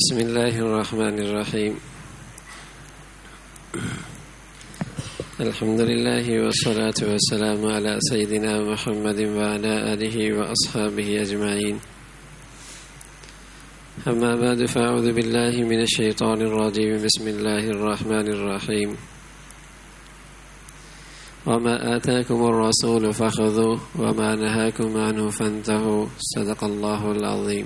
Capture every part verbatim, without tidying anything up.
بسم الله الرحمن الرحيم. الحمد لله والصلاة والسلام على سيدنا محمد وعلى آله وأصحابه أجمعين. أما بعد فأعوذ بالله من الشيطان الرجيم. بسم الله الرحمن الرحيم. وما آتاكم الرسول فخذوه وما نهاكم عنه فانتهوا. صدق الله العظيم.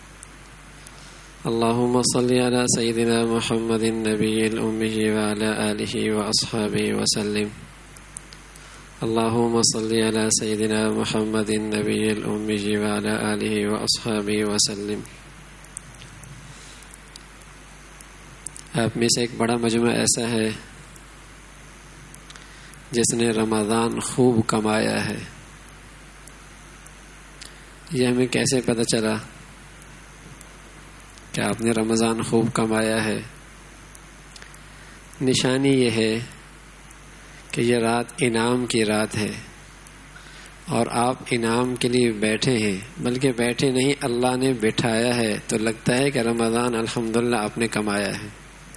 اللهم صل على سيدنا محمد النبي الأمي وعلى آله وأصحابه وسلم. اللهم صل على سيدنا محمد النبي الأمي وعلى آله وأصحابه وسلم. آپ میں سے ایک بڑا مجمع ایسا ہے جس نے رمضان خوب کمایا ہے. یہ ہمیں کیسے پتہ چلا کہ آپ نے رمضان خوب کمایا ہے؟ نشانی یہ ہے کہ یہ رات انعام کی رات ہے اور آپ انعام کے لیے بیٹھے ہیں، بلکہ بیٹھے نہیں، اللہ نے بٹھایا ہے. تو لگتا ہے کہ رمضان الحمدللہ آپ نے کمایا ہے.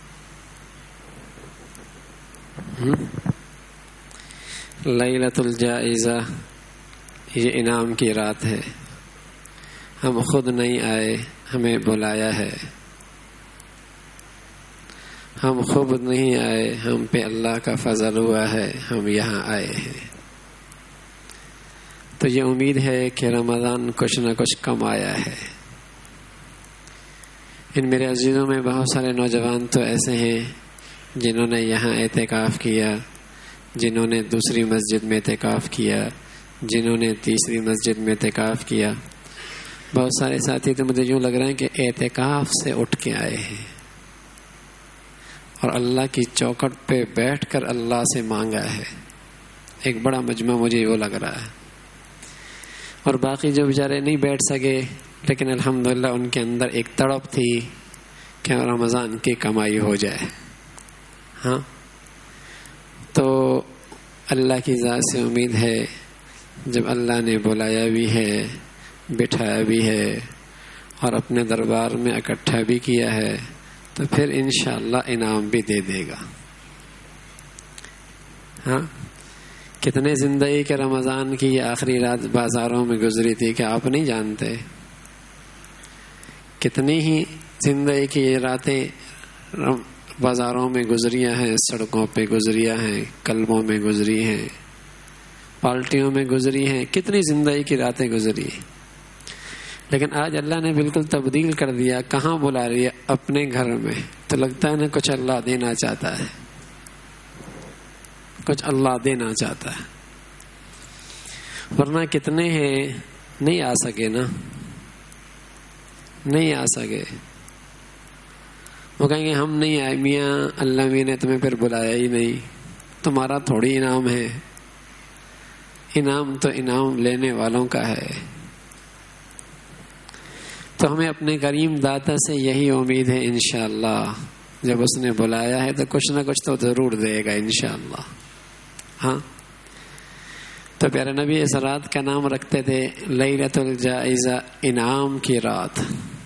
لیلۃ الجائزہ، یہ انعام کی رات ہے. ہم خود نہیں آئے، ہمیں بلایا ہے. ہم خود نہیں آئے، ہم پہ اللہ کا فضل ہوا ہے، ہم یہاں آئے ہیں. تو یہ امید ہے کہ رمضان کچھ نہ کچھ کمایا ہے. ان میرے عزیزوں میں بہت سارے نوجوان تو ایسے ہیں جنہوں نے یہاں اعتکاف کیا، جنہوں نے دوسری مسجد میں اعتکاف کیا، جنہوں نے تیسری مسجد میں اعتکاف کیا. بہت سارے ساتھی تو مجھے یوں لگ رہا ہے کہ اعتکاف سے اٹھ کے آئے ہیں اور اللہ کی چوکھٹ پہ بیٹھ کر اللہ سے مانگا ہے. ایک بڑا مجمع مجھے وہ لگ رہا ہے. اور باقی جو بیچارے نہیں بیٹھ سکے لیکن الحمدللہ ان کے اندر ایک تڑپ تھی کہ رمضان کی کمائی ہو جائے. ہاں، تو اللہ کی ذات سے امید ہے جب اللہ نے بلایا بھی ہے، بٹھایا بھی ہے اور اپنے دربار میں اکٹھا بھی کیا ہے، تو پھر انشاءاللہ انعام بھی دے دے گا. ہاں، کتنے زندگی کے رمضان کی یہ آخری رات بازاروں میں گزری تھی کہ آپ نہیں جانتے. کتنی ہی زندگی کی یہ راتیں بازاروں میں گزریاں ہیں، سڑکوں پہ گزریاں ہیں، کلبوں میں گزری ہیں، پارٹیوں میں گزری ہیں. کتنی زندگی کی راتیں گزری. لیکن آج اللہ نے بالکل تبدیل کر دیا. کہاں بلا رہی ہے؟ اپنے گھر میں. تو لگتا ہے نا کچھ اللہ دینا چاہتا ہے، کچھ اللہ دینا چاہتا ہے. ورنہ کتنے ہیں نہیں آ سکے نا، نہیں آ سکے. وہ کہیں گے ہم نہیں آئے. میاں اللہ میاں نے تمہیں پھر بلایا ہی نہیں. تمہارا تھوڑی انعام ہے. انعام تو انعام لینے والوں کا ہے. تو ہمیں اپنے کریم داتا سے یہی امید ہے انشاءاللہ جب اس نے بلایا ہے تو کچھ نہ کچھ تو ضرور دے گا انشاءاللہ. ہاں، تو پیارے نبی اس رات کا نام رکھتے تھے لیلۃ الجائزہ، انعام کی رات.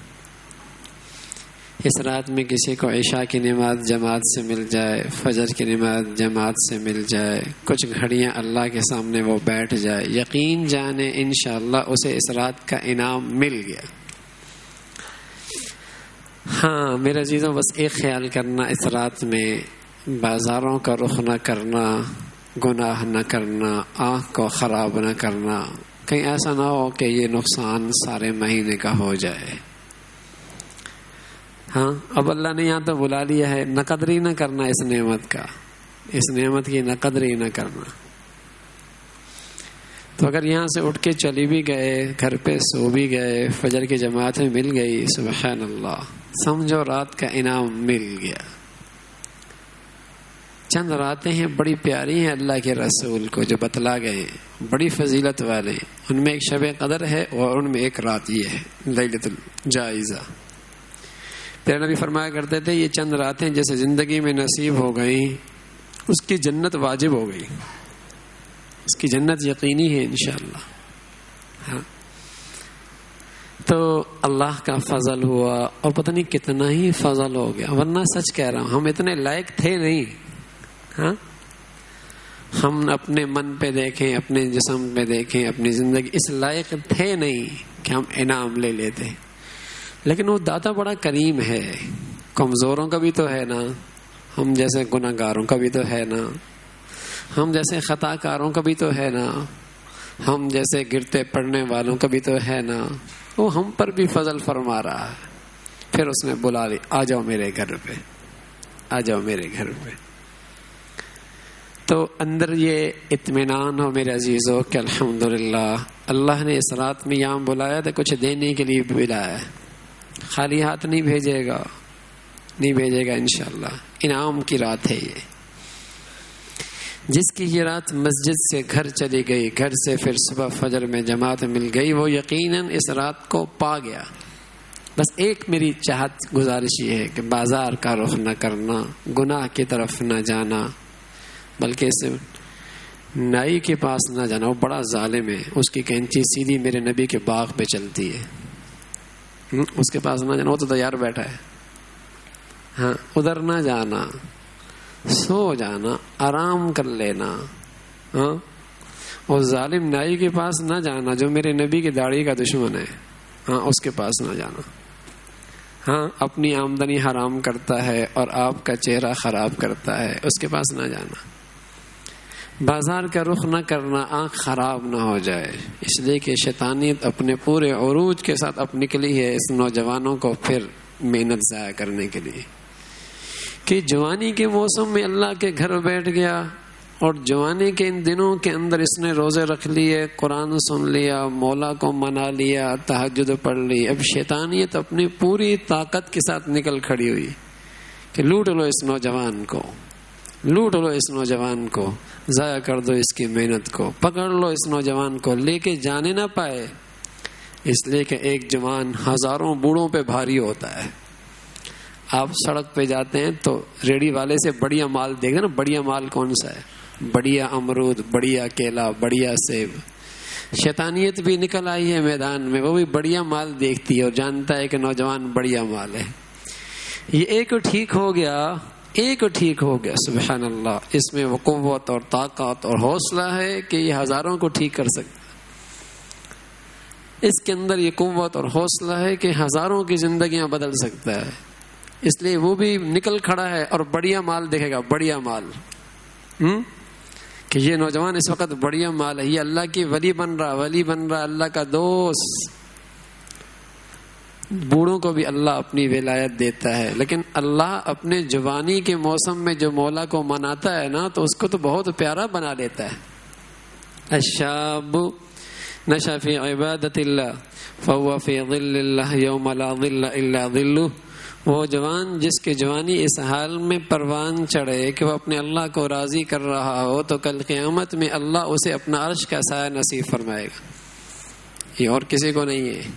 اس رات میں کسی کو عشاء کی نماز جماعت سے مل جائے، فجر کی نماز جماعت سے مل جائے، کچھ گھڑیاں اللہ کے سامنے وہ بیٹھ جائے، یقین جانے انشاءاللہ اسے اس رات کا انعام مل گیا. ہاں میرے عزیزوں، بس ایک خیال کرنا، اس رات میں بازاروں کا رخ نہ کرنا، گناہ نہ کرنا، آنکھ کو خراب نہ کرنا. کہیں ایسا نہ ہو کہ یہ نقصان سارے مہینے کا ہو جائے. ہاں، اب اللہ نے یہاں تو بلا لیا ہے، نقدری نہ کرنا اس نعمت کا، اس نعمت کی نقدری نہ کرنا. تو اگر یہاں سے اٹھ کے چلی بھی گئے، گھر پہ سو بھی گئے، فجر کی جماعت میں مل گئی، سبحان اللہ، سمجھو رات کا انعام مل گیا. چند راتیں ہیں بڑی پیاری ہیں اللہ کے رسول کو جو بتلا گئے، بڑی فضیلت والے. ان میں ایک شب قدر ہے اور ان میں ایک رات یہ ہے لیلۃ الجائزہ. پیارے نبی فرمایا کرتے تھے یہ چند راتیں جیسے زندگی میں نصیب ہو گئی اس کی جنت واجب ہو گئی، اس کی جنت یقینی ہے انشاءاللہ. ہاں، تو اللہ کا فضل ہوا اور پتہ نہیں کتنا ہی فضل ہو گیا، ورنہ سچ کہہ رہا ہوں ہم اتنے لائق تھے نہیں. ہاں ہم اپنے من پہ دیکھیں، اپنے جسم پہ دیکھیں، اپنی زندگی، اس لائق تھے نہیں کہ ہم انعام لے لیتے. لیکن وہ داتا بڑا کریم ہے. کمزوروں کا بھی تو ہے نا، ہم جیسے گناہ گاروں کا بھی تو ہے نا، ہم جیسے خطا کاروں کا بھی تو ہے نا، ہم جیسے گرتے پڑنے والوں کا بھی تو ہے نا. وہ ہم پر بھی فضل فرما رہا ہے. پھر اس نے بلا لی، آ جاؤ میرے گھر پہ، آ جاؤ میرے گھر پہ. تو اندر یہ اطمینان ہو میرے عزیزو کہ الحمدللہ اللہ نے اس رات میں یہاں بلایا تو کچھ دینے کے لیے بھی بلایا ہے. خالی ہاتھ نہیں بھیجے گا، نہیں بھیجے گا انشاءاللہ. انعام کی رات ہے یہ. جس کی یہ رات مسجد سے گھر چلی گئی، گھر سے پھر صبح فجر میں جماعت مل گئی، وہ یقیناً اس رات کو پا گیا. بس ایک میری چاہت گزارش یہ ہے کہ بازار کا رخ نہ کرنا، گناہ کی طرف نہ جانا، بلکہ اس نائی کے پاس نہ جانا. وہ بڑا ظالم ہے، اس کی کینچی سیدھی میرے نبی کے باغ پہ چلتی ہے. اس کے پاس نہ جانا، وہ تو تیار بیٹھا ہے. ہاں ادھر نہ جانا، سو جانا، آرام کر لینا. ہاں اور ظالم نائی کے پاس نہ جانا جو میرے نبی کی داڑھی کا دشمن ہے. ہاں اس کے پاس نہ جانا. ہاں اپنی آمدنی حرام کرتا ہے اور آپ کا چہرہ خراب کرتا ہے، اس کے پاس نہ جانا. بازار کا رخ نہ کرنا، آنکھ خراب نہ ہو جائے. اس لیے کہ شیطانیت اپنے پورے عروج کے ساتھ اب نکلی ہے اس نوجوانوں کو پھر محنت ضائع کرنے کے لیے. کہ جوانی کے موسم میں اللہ کے گھر بیٹھ گیا اور جوانی کے ان دنوں کے اندر اس نے روزے رکھ لیے، قرآن سن لیا، مولا کو منا لیا، تہجد پڑھ لی. اب شیطانیت اپنی پوری طاقت کے ساتھ نکل کھڑی ہوئی کہ لوٹ لو اس نوجوان کو، لوٹ لو اس نوجوان کو، ضائع کر دو اس کی محنت کو، پکڑ لو اس نوجوان کو، لے کے جانے نہ پائے. اس لیے کہ ایک جوان ہزاروں بوڑھوں پہ بھاری ہوتا ہے. آپ سڑک پہ جاتے ہیں تو ریڑھی والے سے بڑھیا مال دیکھیں نا، بڑھیا مال کون سا ہے؟ بڑھیا امرود، بڑھیا کیلا، بڑھیا سیب. شیطانیت بھی نکل آئی ہے میدان میں، وہ بھی بڑھیا مال دیکھتی ہے اور جانتا ہے کہ نوجوان بڑھیا مال ہے. یہ ایک ٹھیک ہو گیا، ایک ٹھیک ہو گیا، سبحان اللہ. اس میں وہ قوت اور طاقت اور حوصلہ ہے کہ یہ ہزاروں کو ٹھیک کر سکتا. اس کے اندر یہ قوت اور حوصلہ ہے کہ ہزاروں کی زندگیاں بدل سکتا ہے. اس لیے وہ بھی نکل کھڑا ہے اور بڑھیا مال دیکھے گا، بڑھیا مال. ہم کہ یہ نوجوان اس وقت بڑھیا مال ہے، یہ اللہ کی ولی بن رہا، ولی بن رہا، اللہ کا دوست. بوڑھوں کو بھی اللہ اپنی ولایت دیتا ہے، لیکن اللہ اپنے جوانی کے موسم میں جو مولا کو مناتا ہے نا تو اس کو تو بہت پیارا بنا لیتا ہے. الشاب نشا فی عبادت اللہ فهو فی ظل اللہ یوم لا ظل الا ظلہ. وہ جوان جس کی جوانی اس حال میں پروان چڑھے کہ وہ اپنے اللہ کو راضی کر رہا ہو تو کل قیامت میں اللہ اسے اپنا عرش کا سایہ نصیب فرمائے گا. یہ اور کسی کو نہیں ہے،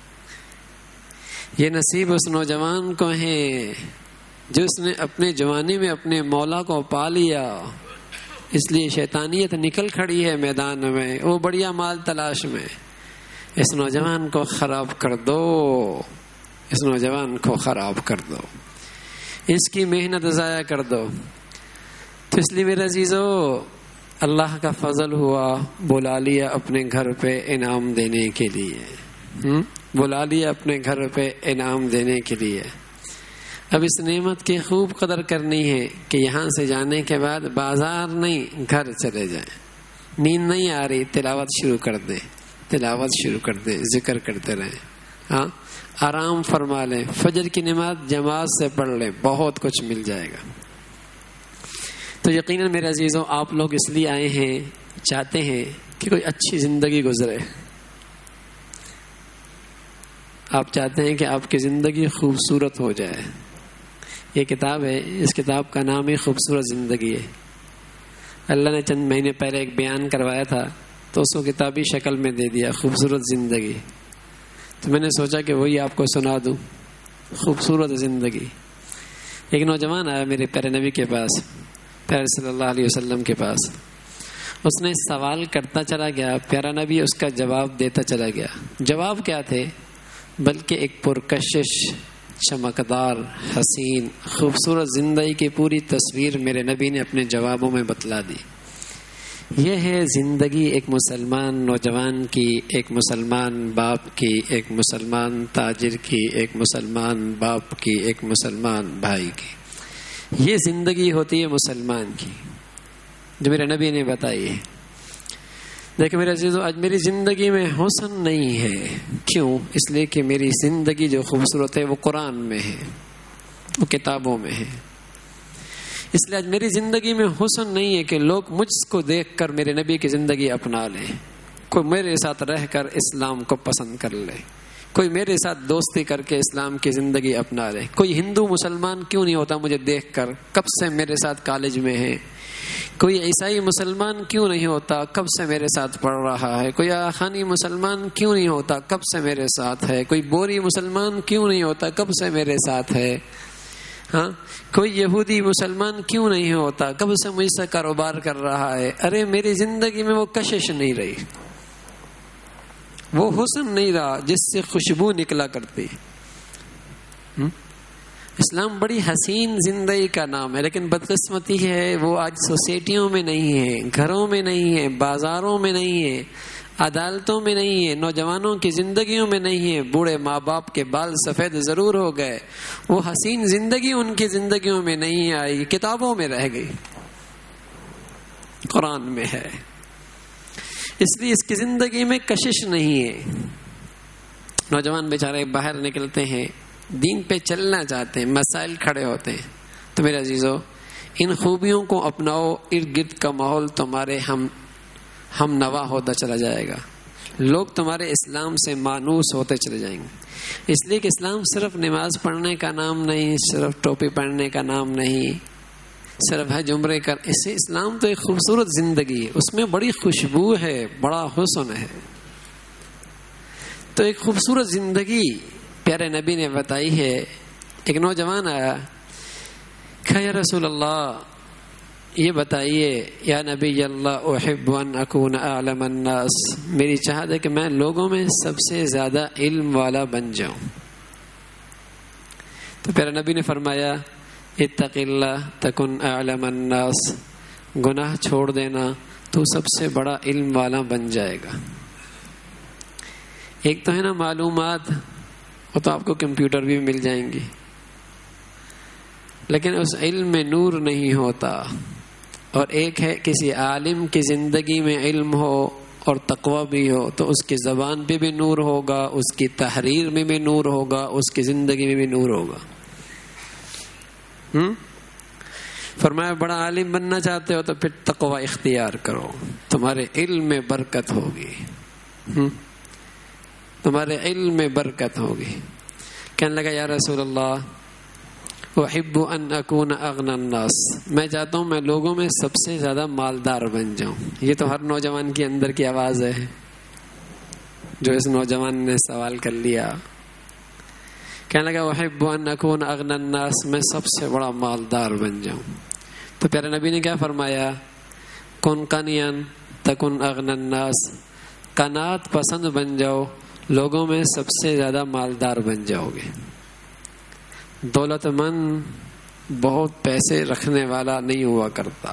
یہ نصیب اس نوجوان کو ہے جس نے اپنے جوانی میں اپنے مولا کو پا لیا. اس لیے شیطانیت نکل کھڑی ہے میدان میں، وہ بڑھیا مال تلاش میں. اس نوجوان کو خراب کر دو، اس نوجوان کو خراب کر دو، اس کی محنت ضائع کر دو. تو اس لیے میرے عزیزو اللہ کا فضل ہوا، بلا لیا اپنے گھر پہ انعام دینے کے لیے، بلا لیا اپنے گھر پہ انعام دینے کے لیے. اب اس نعمت کی خوب قدر کرنی ہے کہ یہاں سے جانے کے بعد بازار نہیں، گھر چلے جائیں. نیند نہیں آ رہی، تلاوت شروع کر دیں، تلاوت شروع کر دیں، ذکر کرتے رہیں. ہاں آرام فرما لیں، فجر کی نماز جماعت سے پڑھ لیں، بہت کچھ مل جائے گا. تو یقیناً میرے عزیزوں آپ لوگ اس لیے آئے ہیں، چاہتے ہیں کہ کوئی اچھی زندگی گزرے. آپ چاہتے ہیں کہ آپ کی زندگی خوبصورت ہو جائے. یہ کتاب ہے، اس کتاب کا نام ہی خوبصورت زندگی ہے. اللہ نے چند مہینے پہلے ایک بیان کروایا تھا تو اس کو کتابی شکل میں دے دیا، خوبصورت زندگی. تو میں نے سوچا کہ وہی آپ کو سنا دوں، خوبصورت زندگی. ایک نوجوان آیا میرے پیارے نبی کے پاس، پیارے صلی اللہ علیہ وسلم کے پاس. اس نے سوال کرتا چلا گیا، پیارا نبی اس کا جواب دیتا چلا گیا. جواب کیا تھے؟ بلکہ ایک پرکشش، چمکدار، حسین، خوبصورت زندگی کی پوری تصویر میرے نبی نے اپنے جوابوں میں بتلا دی۔ یہ ہے زندگی ایک مسلمان نوجوان کی، ایک مسلمان باپ کی، ایک مسلمان تاجر کی، ایک مسلمان باپ کی، ایک مسلمان بھائی کی۔ یہ زندگی ہوتی ہے مسلمان کی جو میرے نبی نے بتائی ہے۔ دیکھیں میرے عزیزو، آج میری زندگی میں حسن نہیں ہے، کیوں؟ اس لیے کہ میری زندگی جو خوبصورت ہے وہ قرآن میں ہے، وہ کتابوں میں ہے۔ اس لیے آج میری زندگی میں حسن نہیں ہے کہ لوگ مجھ کو دیکھ کر میرے نبی کی زندگی اپنا لیں، کوئی میرے ساتھ رہ کر اسلام کو پسند کر لے، کوئی میرے ساتھ دوستی کر کے اسلام کی زندگی اپنا لے۔ کوئی ہندو مسلمان کیوں نہیں ہوتا مجھے دیکھ کر، کب سے میرے ساتھ کالج میں ہے؟ کوئی عیسائی مسلمان کیوں نہیں ہوتا، کب سے میرے ساتھ پڑھ رہا ہے؟ کوئی آخانی مسلمان کیوں نہیں ہوتا، کب سے میرے ساتھ ہے؟ کوئی بوری مسلمان کیوں نہیں ہوتا، کب سے میرے ساتھ ہے؟ ہاں، کوئی یہودی مسلمان کیوں نہیں ہوتا، کب سے مجھ سے کاروبار کر رہا ہے؟ ارے میری زندگی میں وہ کشش نہیں رہی، وہ حسن نہیں رہا جس سے خوشبو نکلا کرتی۔ اسلام بڑی حسین زندگی کا نام ہے، لیکن بدقسمتی ہے وہ آج سوسائٹیوں میں نہیں ہے، گھروں میں نہیں ہے، بازاروں میں نہیں ہے، عدالتوں میں نہیں ہے، نوجوانوں کی زندگیوں میں نہیں ہے۔ بوڑھے ماں باپ کے بال سفید ضرور ہو گئے، وہ حسین زندگی ان کی زندگیوں میں نہیں آئی، کتابوں میں رہ گئی، قرآن میں ہے۔ اس لیے اس کی زندگی میں کشش نہیں ہے۔ نوجوان بیچارے باہر نکلتے ہیں، دین پہ چلنا چاہتے ہیں، مسائل کھڑے ہوتے ہیں، تو میرے عزیزو ان خوبیوں کو اپناؤ، ارد گرد کا ماحول تمہارے ہم ہم نوا ہوتا چلا جائے گا، لوگ تمہارے اسلام سے مانوس ہوتے چلے جائیں گے۔ اس لیے کہ اسلام صرف نماز پڑھنے کا نام نہیں، صرف ٹوپی پہننے کا نام نہیں، صرف حج عمرے کا، اس سے اسلام تو ایک خوبصورت زندگی ہے، اس میں بڑی خوشبو ہے، بڑا حسن ہے۔ تو ایک خوبصورت زندگی پیارے نبی نے بتائی ہے۔ ایک نوجوان آیا، کہا یا رسول اللہ یہ بتائیے، یا نبی اللہ احب ان اکون اعلم الناس، میری چاہت ہے کہ میں لوگوں میں سب سے زیادہ علم والا بن جاؤں۔ تو پیارے نبی نے فرمایا اتق اللہ تکن اعلم الناس، گناہ چھوڑ دینا تو سب سے بڑا علم والا بن جائے گا۔ ایک تو ہے نا معلومات، وہ تو آپ کو کمپیوٹر بھی مل جائیں گی، لیکن اس علم میں نور نہیں ہوتا۔ اور ایک ہے کسی عالم کی زندگی میں علم ہو اور تقوی بھی ہو تو اس کی زبان پہ بھی نور ہوگا، اس کی تحریر میں بھی نور ہوگا، اس کی زندگی میں بھی نور ہوگا۔ ہم؟ فرمایا بڑا عالم بننا چاہتے ہو تو پھر تقوی اختیار کرو، تمہارے علم میں برکت ہوگی، ہم؟ تمہارے علم میں برکت ہوگی۔ کہنے لگا یا رسول اللہ احب ان اکون اغنى الناس، میں چاہتا ہوں میں لوگوں میں سب سے زیادہ مالدار بن جاؤں۔ یہ تو ہر نوجوان کی اندر کی آواز ہے جو اس نوجوان نے سوال کر لیا۔ کہنے لگا احب ان اکون اغنى الناس، میں سب سے بڑا مالدار بن جاؤں۔ تو پیارے نبی نے کیا فرمایا، کن قنیا تکن اغنى الناس، قناعت پسند بن جاؤ، لوگوں میں سب سے زیادہ مالدار بن جاؤ گے۔ دولت مند بہت پیسے رکھنے والا نہیں ہوا کرتا،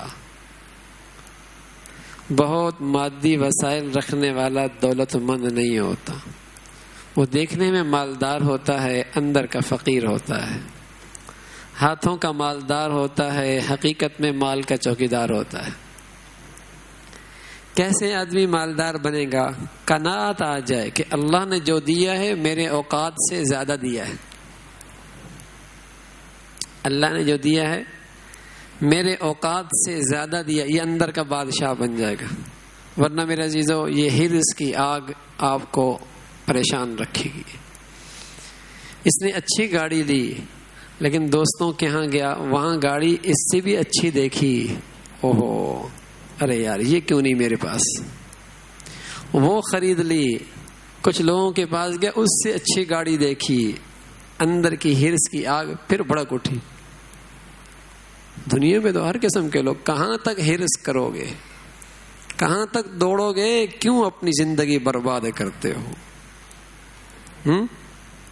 بہت مادی وسائل رکھنے والا دولت مند نہیں ہوتا، وہ دیکھنے میں مالدار ہوتا ہے، اندر کا فقیر ہوتا ہے، ہاتھوں کا مالدار ہوتا ہے، حقیقت میں مال کا چوکیدار ہوتا ہے۔ کیسے آدمی مالدار بنے گا؟ قناعت آ جائے کہ اللہ نے جو دیا ہے میرے اوقات سے زیادہ دیا ہے، اللہ نے جو دیا ہے میرے اوقات سے زیادہ دیا، یہ اندر کا بادشاہ بن جائے گا۔ ورنہ میرے عزیزو یہ حرص کی آگ آپ کو پریشان رکھے گی۔ اس نے اچھی گاڑی لی لیکن دوستوں کے ہاں گیا، وہاں گاڑی اس سے بھی اچھی دیکھی، اوہو ارے یار یہ کیوں نہیں میرے پاس، وہ خرید لی۔ کچھ لوگوں کے پاس گیا، اس سے اچھی گاڑی دیکھی، اندر کی حرص کی آگ پھر بھڑک اٹھی۔ دنیا میں تو ہر قسم کے لوگ، کہاں تک حرص کرو گے، کہاں تک دوڑو گے، کیوں اپنی زندگی برباد کرتے ہو؟ ہم؟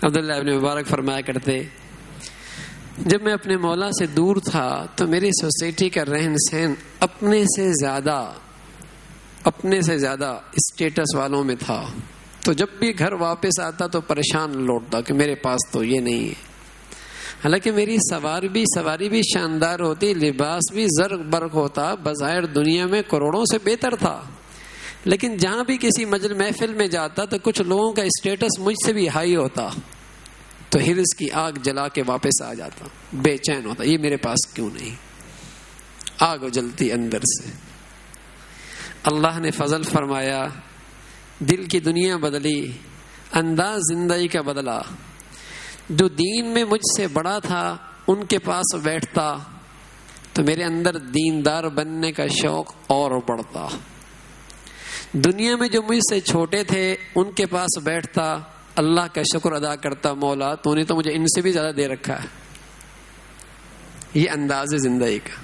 عبداللہ ابن مبارک فرمایا کرتے جب میں اپنے مولا سے دور تھا تو میری سوسائٹی کا رہن سہن اپنے سے زیادہ اپنے سے زیادہ اسٹیٹس والوں میں تھا، تو جب بھی گھر واپس آتا تو پریشان لوٹتا کہ میرے پاس تو یہ نہیں ہے، حالانکہ میری سواری بھی سواری بھی شاندار ہوتی، لباس بھی زرق برق ہوتا، بظاہر دنیا میں کروڑوں سے بہتر تھا، لیکن جہاں بھی کسی مجلس محفل میں جاتا تو کچھ لوگوں کا اسٹیٹس مجھ سے بھی ہائی ہوتا تو ہرس کی آگ جلا کے واپس آ جاتا، بے چین ہوتا، یہ میرے پاس کیوں نہیں، آگ جلتی اندر سے۔ اللہ نے فضل فرمایا، دل کی دنیا بدلی، انداز زندگی کا بدلا، جو دین میں مجھ سے بڑا تھا ان کے پاس بیٹھتا تو میرے اندر دیندار بننے کا شوق اور بڑھتا، دنیا میں جو مجھ سے چھوٹے تھے ان کے پاس بیٹھتا، اللہ کا شکر ادا کرتا، مولا تو نے تو مجھے ان سے بھی زیادہ دے رکھا ہے۔ یہ انداز زندگی کا،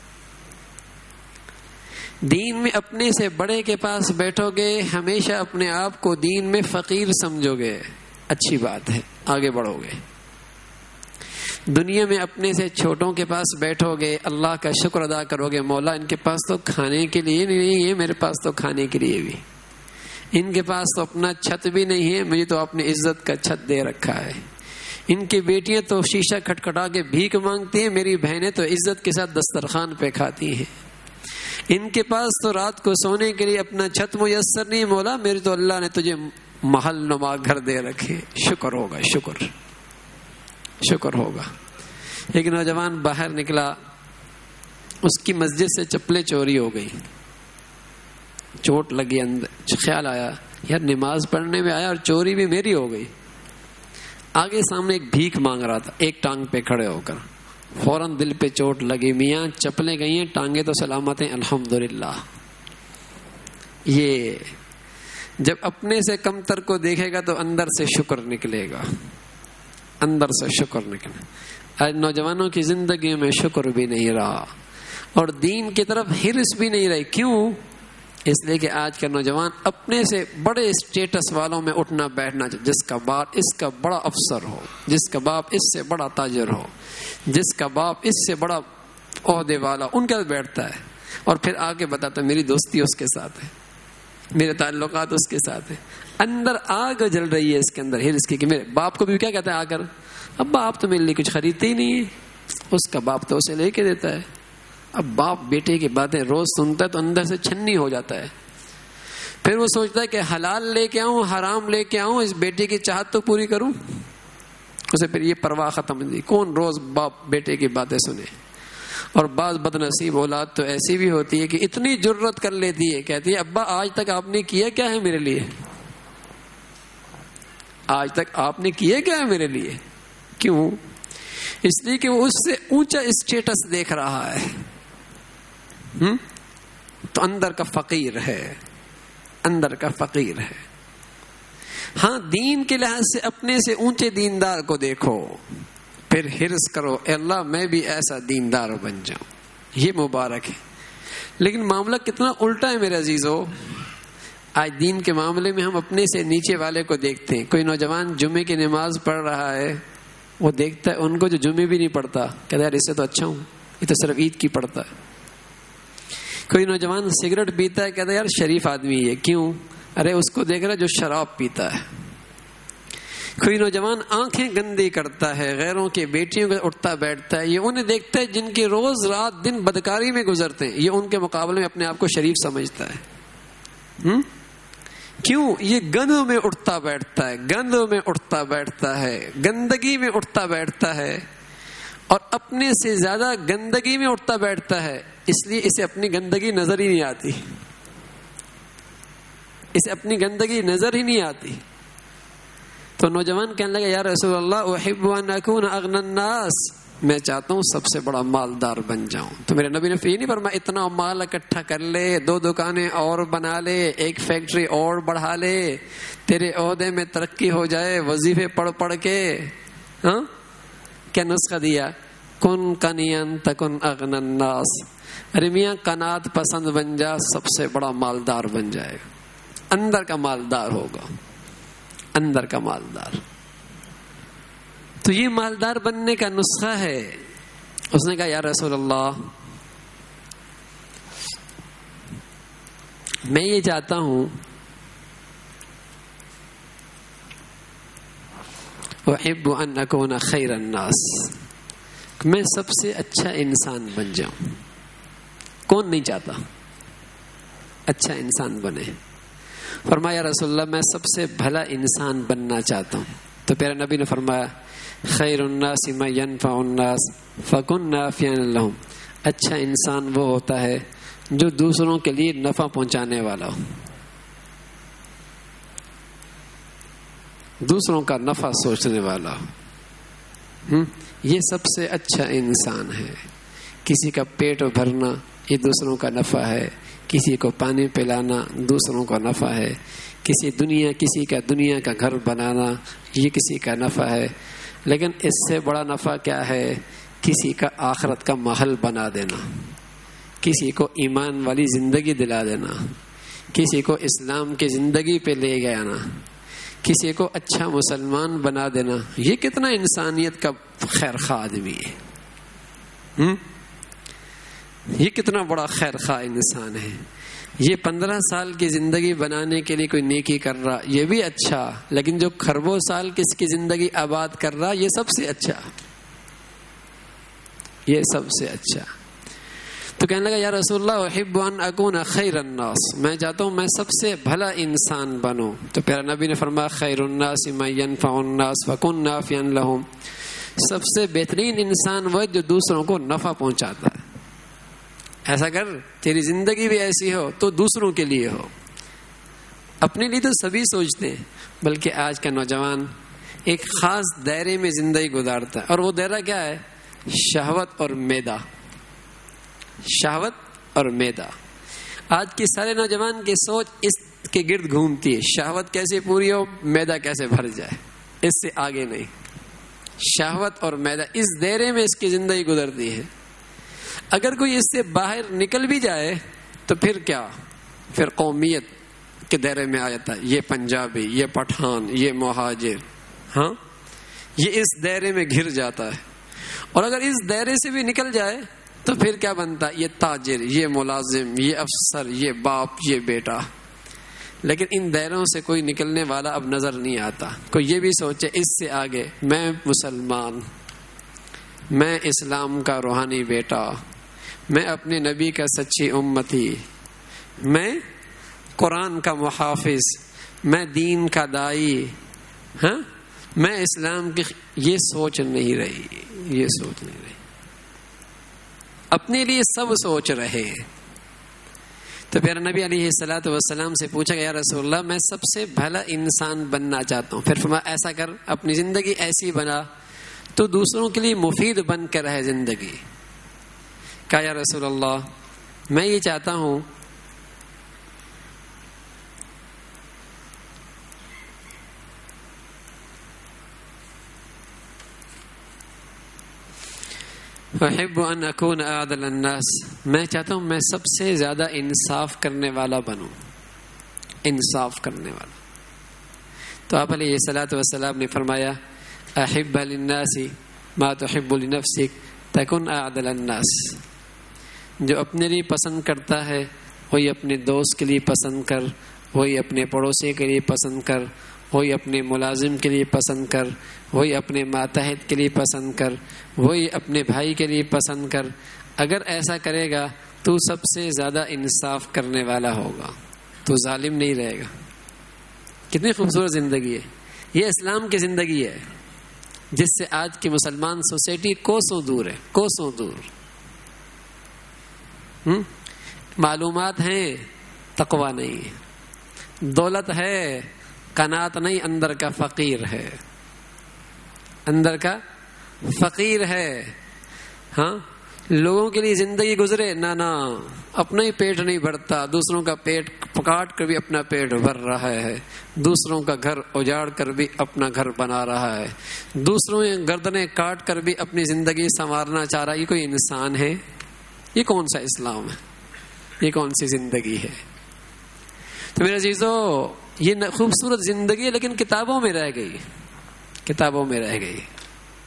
دین میں اپنے سے بڑے کے پاس بیٹھو گے ہمیشہ اپنے آپ کو دین میں فقیر سمجھو گے، اچھی بات ہے، آگے بڑھو گے۔ دنیا میں اپنے سے چھوٹوں کے پاس بیٹھو گے، اللہ کا شکر ادا کرو گے، مولا ان کے پاس تو کھانے کے لیے نہیں ہے، میرے پاس تو کھانے کے لیے بھی، ان کے پاس تو اپنا چھت بھی نہیں ہے، مجھے تو اپنی عزت کا چھت دے رکھا ہے، ان کی بیٹیاں تو شیشہ کھٹکھٹا کے بھیک مانگتی ہیں، میری بہنیں تو عزت کے ساتھ دسترخوان پہ کھاتی ہیں، ان کے پاس تو رات کو سونے کے لیے اپنا چھت میسر نہیں، مولا میرے تو اللہ نے تجھے محل نما گھر دے رکھے، شکر ہوگا، شکر شکر ہوگا۔ ایک نوجوان باہر نکلا، اس کی مسجد سے چپلیں چوری ہو گئی، چوٹ لگی، اندر خیال آیا یار نماز پڑھنے میں آیا اور چوری بھی میری ہو گئی، آگے سامنے ایک بھیک مانگ رہا تھا، ایک ٹانگ پہ کھڑے ہو کر فوراً دل پہ چوٹ لگی، میاں چپلیں گئی ہیں، ٹانگیں تو سلامت ہیں الحمدللہ۔ یہ جب اپنے سے کم تر کو دیکھے گا تو اندر سے شکر نکلے گا، اندر سے شکر نکلے۔ آج نوجوانوں کی زندگی میں شکر بھی نہیں رہا اور دین کی طرف حرص بھی نہیں رہی، کیوں؟ اس لیے کہ آج کا نوجوان اپنے سے بڑے اسٹیٹس والوں میں اٹھنا بیٹھنا چاہیے، جس کا باپ اس کا بڑا افسر ہو، جس کا باپ اس سے بڑا تاجر ہو، جس کا باپ اس سے بڑا عہدے والا، ان کے ساتھ بیٹھتا ہے اور پھر آگے بتاتا ہے میری دوستی اس کے ساتھ ہے، میرے تعلقات اس کے ساتھ ہیں، اندر آگ جل رہی ہے اس کے اندر ہرس کی کہ میرے باپ کو بھی کیا کہتا ہے آ کر، ابا آپ تو میرے لیے کچھ خریدتے ہی نہیں ہے، اس کا باپ تو اسے لے کے دیتا ہے۔ اب باپ بیٹے کی باتیں روز سنتا ہے تو اندر سے چھنی ہو جاتا ہے، پھر وہ سوچتا ہے کہ حلال لے کے آؤں حرام لے کے آؤں، اس بیٹے کی چاہت تو پوری کروں، اسے پھر یہ پرواہ ختم نہیں، کون روز باپ بیٹے کی باتیں سنے۔ اور بعض بد نصیب اولاد تو ایسی بھی ہوتی ہے کہ اتنی جرت کر لیتی ہے، کہتی ہے ابا آج تک آپ نے کیا کیا ہے میرے لیے، آج تک آپ نے کیا کیا ہے میرے لیے، کیوں؟ اس لیے کہ وہ اس سے اونچا اسٹیٹس دیکھ رہا ہے، ہم؟ تو اندر کا فقیر ہے، اندر کا فقیر ہے۔ ہاں دین کے لحاظ سے اپنے سے اونچے دیندار کو دیکھو، پھر حرص کرو اے اللہ میں بھی ایسا دیندار بن جاؤں، یہ مبارک ہے۔ لیکن معاملہ کتنا الٹا ہے میرے عزیزو، آج دین کے معاملے میں ہم اپنے سے نیچے والے کو دیکھتے ہیں۔ کوئی نوجوان جمعے کی نماز پڑھ رہا ہے، وہ دیکھتا ہے ان کو جو جمعے بھی نہیں پڑھتا، کہتا ہے یار اس سے تو اچھا ہوں، یہ تو صرف عید کی پڑھتا ہے۔ کوئی نوجوان سگریٹ پیتا ہے، کہتا ہے یار شریف آدمی ہے، کیوں؟ ارے اس کو دیکھ رہا ہے جو شراب پیتا ہے۔ کوئی نوجوان آنکھیں گندی کرتا ہے، غیروں کے بیٹیوں کے اٹھتا بیٹھتا ہے، یہ انہیں دیکھتا ہے جن کے روز رات دن بدکاری میں گزرتے ہیں، یہ ان کے مقابلے میں اپنے آپ کو شریف سمجھتا ہے۔ ہم؟ کیوں؟ یہ گندوں میں اٹھتا بیٹھتا ہے، گندوں میں اٹھتا بیٹھتا ہے، گندگی میں اٹھتا بیٹھتا ہے اور اپنے سے زیادہ گندگی میں اٹھتا بیٹھتا ہے، اس لیے اسے اپنی گندگی نظر ہی نہیں آتی، اسے اپنی گندگی نظر ہی نہیں آتی۔ تو نوجوان کہنے لگا یا رسول اللہ احب ان اکون اغنى الناس، میں چاہتا ہوں سب سے بڑا مالدار بن جاؤں۔ تو میرے نبی نے یہ نہیں فرمایا اتنا مال اکٹھا کر لے، دو دکانیں اور بنا لے، ایک فیکٹری اور بڑھا لے، تیرے عہدے میں ترقی ہو جائے وظیفے پڑھ پڑھ کے۔ ہاں کیا نسخہ دیا؟ کن قنیان تکن اغنى الناس، ارے میاں قناعت پسند بن جا، سب سے بڑا مالدار بن جائے گا، اندر کا مالدار ہوگا، اندر کا مالدار۔ تو یہ مالدار بننے کا نسخہ ہے. اس نے کہا یا رسول اللہ میں یہ چاہتا ہوں احب ان اکون خیر الناس، میں سب سے اچھا انسان بن جاؤں. کون نہیں چاہتا اچھا انسان بنے؟ فرمایا رسول اللہ میں سب سے بھلا انسان بننا چاہتا ہوں. تو پیارے نبی نے فرمایا خیر الناس من ينفع الناس فكن نافعا لهم. اچھا انسان وہ ہوتا ہے جو دوسروں کے لیے نفع پہنچانے والا ہو، دوسروں کا نفع سوچنے والا ہو. یہ سب سے اچھا انسان ہے. کسی کا پیٹ بھرنا یہ دوسروں کا نفع ہے، کسی کو پانی پلانا دوسروں کا نفع ہے، کسی دنیا کسی کا دنیا کا گھر بنانا یہ کسی کا نفع ہے. لیکن اس سے بڑا نفع کیا ہے؟ کسی کا آخرت کا محل بنا دینا، کسی کو ایمان والی زندگی دلا دینا، کسی کو اسلام کی زندگی پہ لے جانا، کسی کو اچھا مسلمان بنا دینا. یہ کتنا انسانیت کا خیر خواہ آدمی ہے. ہم؟ یہ کتنا بڑا خیر خواہ انسان ہے. یہ پندرہ سال کی زندگی بنانے کے لیے کوئی نیکی کر رہا یہ بھی اچھا، لیکن جو خربوں سال کس کی زندگی آباد کر رہا یہ سب سے اچھا، یہ سب سے اچھا. تو کہنے لگا یا رسول اللہ احب ان اکون خیر الناس، میں چاہتا ہوں میں سب سے بھلا انسان بنوں. تو پیارا نبی نے فرمایا خیر الناس من ينفع الناس فكن نافعا لهم. سب سے بہترین انسان وہ جو دوسروں کو نفع پہنچاتا ہے. ایسا کر تیری زندگی بھی ایسی ہو تو دوسروں کے لیے ہو. اپنے لیے تو سبھی سوچتے ہیں، بلکہ آج کا نوجوان ایک خاص دائرے میں زندگی گزارتا ہے. اور وہ دائرہ کیا ہے؟ شہوت اور میدا. شہوت اور میدا. آج کی سارے نوجوان کی سوچ اس کے گرد گھومتی ہے، شہوت کیسے پوری ہو، میدا کیسے بھر جائے، اس سے آگے نہیں. شہوت اور میدا اس دائرے میں اس کی زندگی گزرتی ہے. اگر کوئی اس سے باہر نکل بھی جائے تو پھر کیا؟ پھر قومیت کے دائرے میں آ جاتا ہے. یہ پنجابی، یہ پٹھان، یہ مہاجر، ہاں یہ اس دائرے میں گھر جاتا ہے. اور اگر اس دائرے سے بھی نکل جائے تو پھر کیا بنتا ہے؟ یہ تاجر، یہ ملازم، یہ افسر، یہ باپ، یہ بیٹا. لیکن ان دائروں سے کوئی نکلنے والا اب نظر نہیں آتا. کوئی یہ بھی سوچے اس سے آگے میں مسلمان، میں اسلام کا روحانی بیٹا، میں اپنے نبی کا سچی امتی، میں قرآن کا محافظ، میں دین کا دائی، ہاں میں اسلام کی. یہ سوچ نہیں رہی، یہ سوچ نہیں رہی. اپنے لیے سب سوچ رہے. تو پیارا نبی علیہ الصلوۃ والسلام سے پوچھا گیا یا رسول اللہ میں سب سے بھلا انسان بننا چاہتا ہوں. پھر فرمایا ایسا کر اپنی زندگی ایسی بنا تو دوسروں کے لیے مفید بن کر رہے زندگی. کہا یا رسول اللہ میں یہ چاہتا ہوں احب ان اکون اعدل الناس، میں چاہتا ہوں میں سب سے زیادہ انصاف کرنے والا بنوں، انصاف کرنے والا. تو آپ علیہ الصلوۃ والسلام نے فرمایا احب للناس ما تحب لنفسک تکن اعدل الناس. جو اپنے لیے پسند کرتا ہے وہی اپنے دوست کے لیے پسند کر، وہی اپنے پڑوسی کے لیے پسند کر، وہی اپنے ملازم کے لیے پسند کر، وہی اپنے ماتحت کے لیے پسند کر، وہی اپنے بھائی کے لیے پسند کر. اگر ایسا کرے گا تو سب سے زیادہ انصاف کرنے والا ہوگا، تو ظالم نہیں رہے گا. کتنی خوبصورت زندگی ہے یہ، اسلام کی زندگی ہے جس سے آج کی مسلمان سوسائٹی کوسوں دور ہے، کوسوں دور. ہم؟ معلومات ہیں تقوی نہیں ہے، دولت ہے قناعت نہیں، اندر کا فقیر ہے، اندر کا فقیر ہے. ہاں لوگوں کے لیے زندگی گزرے نہ نہ اپنا ہی پیٹ نہیں بھرتا، دوسروں کا پیٹ کاٹ کر بھی اپنا پیٹ بھر رہا ہے، دوسروں کا گھر اجاڑ کر بھی اپنا گھر بنا رہا ہے، دوسروں گردنیں کاٹ کر بھی اپنی زندگی سنوارنا چاہ رہا ہے. یہ کوئی انسان ہے؟ یہ کون سا اسلام ہے؟ یہ کون سی زندگی ہے؟ تو میرے عزیزو یہ خوبصورت زندگی ہے لیکن کتابوں میں رہ گئی، کتابوں میں رہ گئی.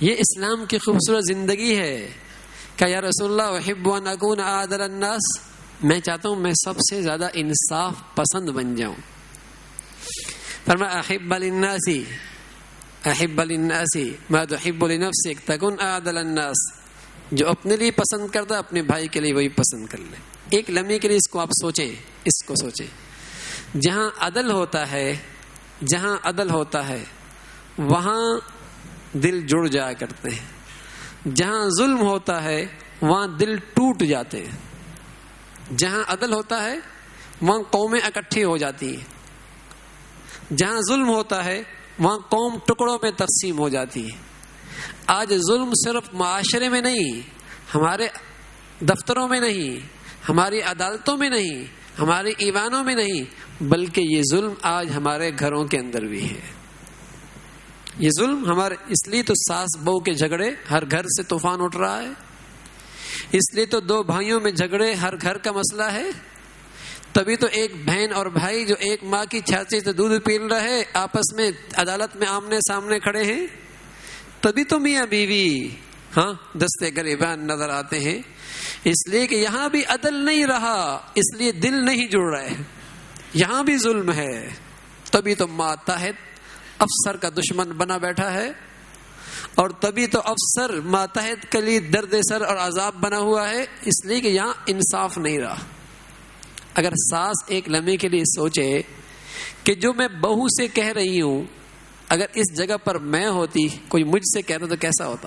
یہ اسلام کی خوبصورت زندگی ہے کہ یا رسول اللہ احب ان اکون اعدل الناس، میں چاہتا ہوں میں سب سے زیادہ انصاف پسند بن جاؤں. فرمایا احب للناس احب للناس ما تحب لنفسك تكن اعدل الناس، جو اپنے لیے پسند کرتا ہے اپنے بھائی کے لیے وہی پسند کر لے. ایک لمحے کے لیے اس کو آپ سوچیں، اس کو سوچیں. جہاں عدل ہوتا ہے جہاں عدل ہوتا ہے وہاں دل جڑ جایا کرتے ہیں. جہاں ظلم ہوتا ہے وہاں دل ٹوٹ جاتے ہیں. جہاں عدل ہوتا ہے وہاں قومیں اکٹھی ہو جاتی ہیں. جہاں ظلم ہوتا ہے وہاں قوم ٹکڑوں میں تقسیم ہو جاتی ہے. آج ظلم صرف معاشرے میں نہیں، ہمارے دفتروں میں نہیں، ہماری عدالتوں میں نہیں، ہمارے ایوانوں میں نہیں، بلکہ یہ ظلم آج ہمارے گھروں کے اندر بھی ہے. یہ ظلم ہمارے، اس لیے تو ساس بہو کے جھگڑے ہر گھر سے طوفان اٹھ رہا ہے. اس لیے تو دو بھائیوں میں جھگڑے ہر گھر کا مسئلہ ہے. تبھی تو ایک بہن اور بھائی جو ایک ماں کی چھاتی سے دودھ پی رہے آپس میں عدالت میں آمنے سامنے کھڑے ہیں. تبھی تو میاں بیوی ہاں دستے گریبان نظر آتے ہیں. اس لیے کہ یہاں بھی عدل نہیں رہا، اس لیے دل نہیں جڑ رہے. یہاں بھی ظلم ہے، تبھی تو ماتحت افسر کا دشمن بنا بیٹھا ہے، اور تبھی تو افسر ماتحت کے لیے درد سر اور عذاب بنا ہوا ہے. اس لیے کہ یہاں انصاف نہیں رہا. اگر ساس ایک لمحے کے لیے سوچے کہ جو میں بہو سے کہہ رہی ہوں اگر اس جگہ پر میں ہوتی، کوئی مجھ سے کہتا تو کیسا ہوتا.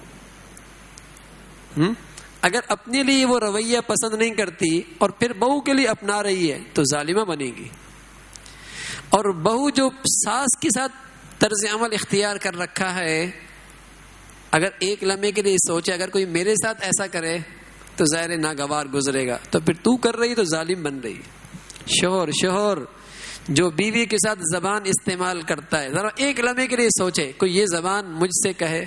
ہم؟ اگر اپنے لیے وہ رویہ پسند نہیں کرتی اور پھر بہو کے لیے اپنا رہی ہے تو ظالمہ بنے گی. اور بہو جو ساس کے ساتھ طرز عمل اختیار کر رکھا ہے، اگر ایک لمحے کے لیے سوچے اگر کوئی میرے ساتھ ایسا کرے تو ظاہر ناگوار گزرے گا، تو پھر تو کر رہی تو ظالم بن رہی. شوہر شوہر جو بیوی کے ساتھ زبان استعمال کرتا ہے، ذرا ایک لمحے کے لیے سوچے کوئی یہ زبان مجھ سے کہے.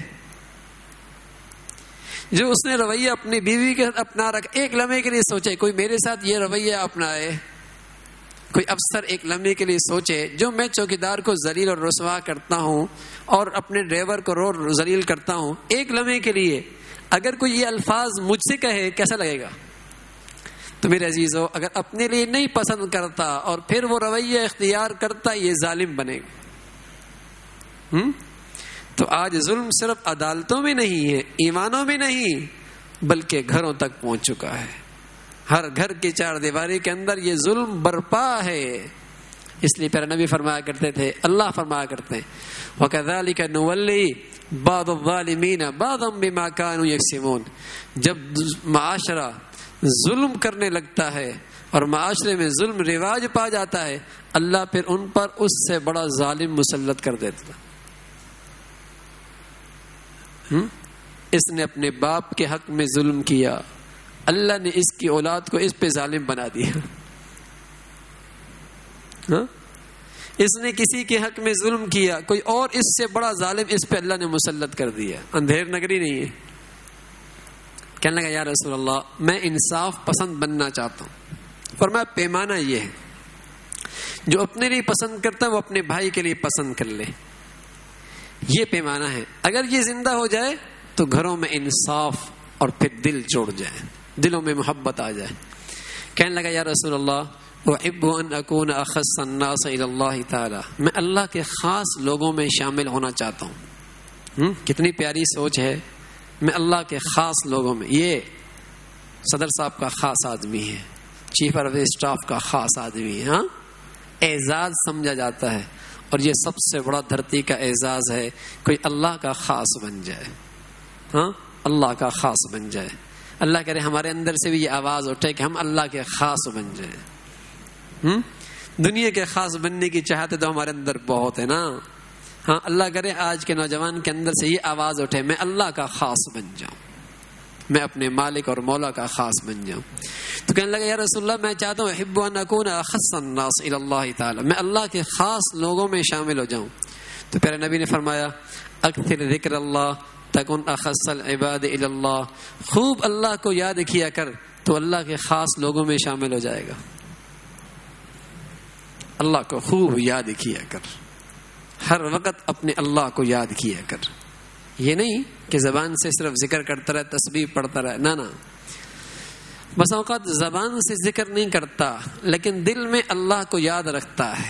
جو اس نے رویہ اپنی بیوی کے ساتھ اپنا رکھ، ایک لمحے کے لیے سوچے کوئی میرے ساتھ یہ رویہ اپنائے. کوئی افسر ایک لمحے کے لیے سوچے جو میں چوکیدار کو ذلیل اور رسوا کرتا ہوں اور اپنے ڈرائیور کو رو ذلیل کرتا ہوں، ایک لمحے کے لیے اگر کوئی یہ الفاظ مجھ سے کہے کیسا لگے گا. تو میرے عزیزو اگر اپنے لیے نہیں پسند کرتا اور پھر وہ رویہ اختیار کرتا، یہ ظالم بنے گا. ہم؟ تو آج ظلم صرف عدالتوں میں نہیں ہے، ایوانوں میں نہیں، بلکہ گھروں تک پہنچ چکا ہے. ہر گھر کی چار دیواری کے اندر یہ ظلم برپا ہے. اس لیے پیارے نبی فرمایا کرتے تھے، اللہ فرمایا کرتے ہیں وَكَذَلِكَ نُوَلِّي بَعْضَ الظَّالِمِينَ بَعْضًا بِمَا كَانُوا يَكْسِبُونَ. جب معاشرہ ظلم کرنے لگتا ہے اور معاشرے میں ظلم رواج پا جاتا ہے، اللہ پھر ان پر اس سے بڑا ظالم مسلط کر دیتا. اس نے اپنے باپ کے حق میں ظلم کیا، اللہ نے اس کی اولاد کو اس پہ ظالم بنا دیا. ہاں؟ اس نے کسی کے حق میں ظلم کیا، کوئی اور اس سے بڑا ظالم اس پہ اللہ نے مسلط کر دیا. اندھیر نگری نہیں ہے. کہنے لگا یا رسول اللہ میں انصاف پسند بننا چاہتا ہوں. فرمایا پیمانہ یہ ہے، جو اپنے لیے پسند کرتا ہے وہ اپنے بھائی کے لیے پسند کر لے. یہ پیمانہ ہے. اگر یہ زندہ ہو جائے تو گھروں میں انصاف اور پھر دل جوڑ جائے، دلوں میں محبت آ جائے. کہنے لگا یا رسول اللہ احب ان اکون اخص الناس الى اللہ تعالی، میں اللہ کے خاص لوگوں میں شامل ہونا چاہتا ہوں. کتنی پیاری سوچ ہے. میں اللہ کے خاص لوگوں میں، یہ صدر صاحب کا خاص آدمی ہے، چیف آف اسٹاف کا خاص آدمی ہے. ہاں اعزاز سمجھا جاتا ہے، اور یہ سب سے بڑا دھرتی کا اعزاز ہے کوئی اللہ کا خاص بن جائے. ہاں اللہ کا خاص بن جائے. اللہ کرے ہمارے اندر سے بھی یہ آواز اٹھے کہ ہم اللہ کے خاص بن جائیں. ہم دنیا کے خاص بننے کی چاہتے تو ہمارے اندر بہت ہے نا. ہاں اللہ کرے آج کے نوجوان کے اندر سے یہ آواز اٹھے میں اللہ کا خاص بن جاؤں، میں اپنے مالک اور مولا کا خاص بن جاؤں. تو کہنے لگا یا رسول اللہ میں چاہتا ہوں احب ان اکون اخص الناس الى اللہ تعالی، میں اللہ کے خاص لوگوں میں شامل ہو جاؤں. تو پیارے نبی نے فرمایا اکثر ذکر اللہ تکن اخص العباد الى اللہ، خوب اللہ کو یاد کیا کر تو اللہ کے خاص لوگوں میں شامل ہو جائے گا. اللہ کو خوب یاد کیا کر، ہر وقت اپنے اللہ کو یاد کیا کر. یہ نہیں کہ زبان سے صرف ذکر کرتا رہے، تسبیح پڑھتا رہے، نہ نہ، بس اوقات زبان سے ذکر نہیں کرتا لیکن دل میں اللہ کو یاد رکھتا ہے،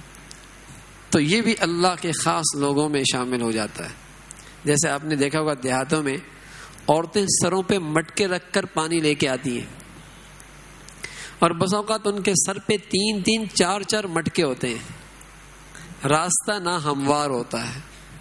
تو یہ بھی اللہ کے خاص لوگوں میں شامل ہو جاتا ہے۔ جیسے آپ نے دیکھا ہوگا دیہاتوں میں عورتیں سروں پہ مٹکے رکھ کر پانی لے کے آتی ہیں، اور بس اوقات ان کے سر پہ تین تین چار چار مٹکے ہوتے ہیں، راستہ نہ ہموار ہوتا ہے،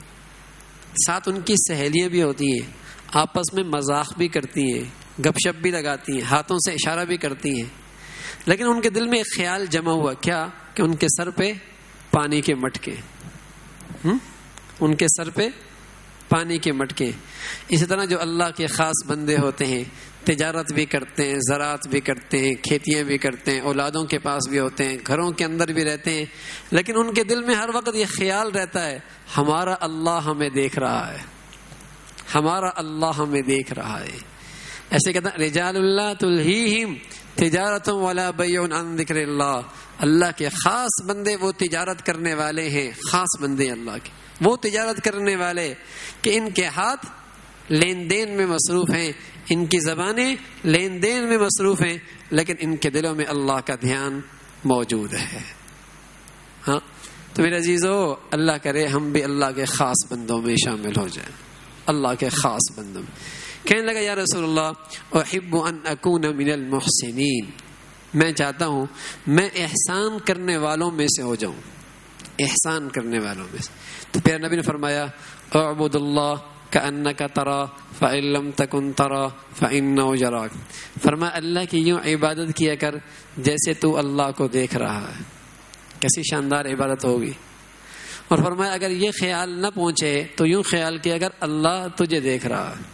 ساتھ ان کی سہیلیاں بھی ہوتی ہیں، آپس میں مذاق بھی کرتی ہیں، گپ شپ بھی لگاتی ہیں، ہاتھوں سے اشارہ بھی کرتی ہیں، لیکن ان کے دل میں ایک خیال جمع ہوا، کیا کہ ان کے سر پہ پانی کے مٹکے، ہم؟ ان کے سر پہ پانی کے مٹکے۔ اسی طرح جو اللہ کے خاص بندے ہوتے ہیں، تجارت بھی کرتے ہیں، زراعت بھی کرتے ہیں، کھیتیاں بھی کرتے ہیں، اولادوں کے پاس بھی ہوتے ہیں، گھروں کے اندر بھی رہتے ہیں، لیکن ان کے دل میں ہر وقت یہ خیال رہتا ہے ہمارا اللہ ہمیں دیکھ رہا ہے، ہمارا اللہ ہمیں دیکھ رہا ہے۔ ایسے کہتا ہے رجال اللہ تلہیہم تجارت ولا بیع عن ذکر اللہ، اللہ کے خاص بندے وہ تجارت کرنے والے ہیں، خاص بندے اللہ کے وہ تجارت کرنے والے کہ ان کے ہاتھ لین دین میں مصروف ہیں، ان کی زبانیں لین دین میں مصروف ہیں، لیکن ان کے دلوں میں اللہ کا دھیان موجود ہے۔ ہاں تو میرے عزیزو، اللہ کرے ہم بھی اللہ کے خاص بندوں میں شامل ہو جائیں، اللہ کے خاص بندوں میں۔ کہنے لگا یا رسول اللہ احب ان اکون من المحسنین، میں چاہتا ہوں میں احسان کرنے والوں میں سے ہو جاؤں، احسان کرنے والوں میں سے۔ تو پھر نبی نے فرمایا اعبد اللہ کأنک ترا فإن لم تکن ترا فإنہ یراک، فرمایا اللہ کی یوں عبادت کیا کر جیسے تو اللہ کو دیکھ رہا ہے۔ کیسی شاندار عبادت ہوگی۔ اور فرمایا اگر یہ خیال نہ پہنچے تو یوں خیال کیا اگر اللہ تجھے دیکھ رہا ہے،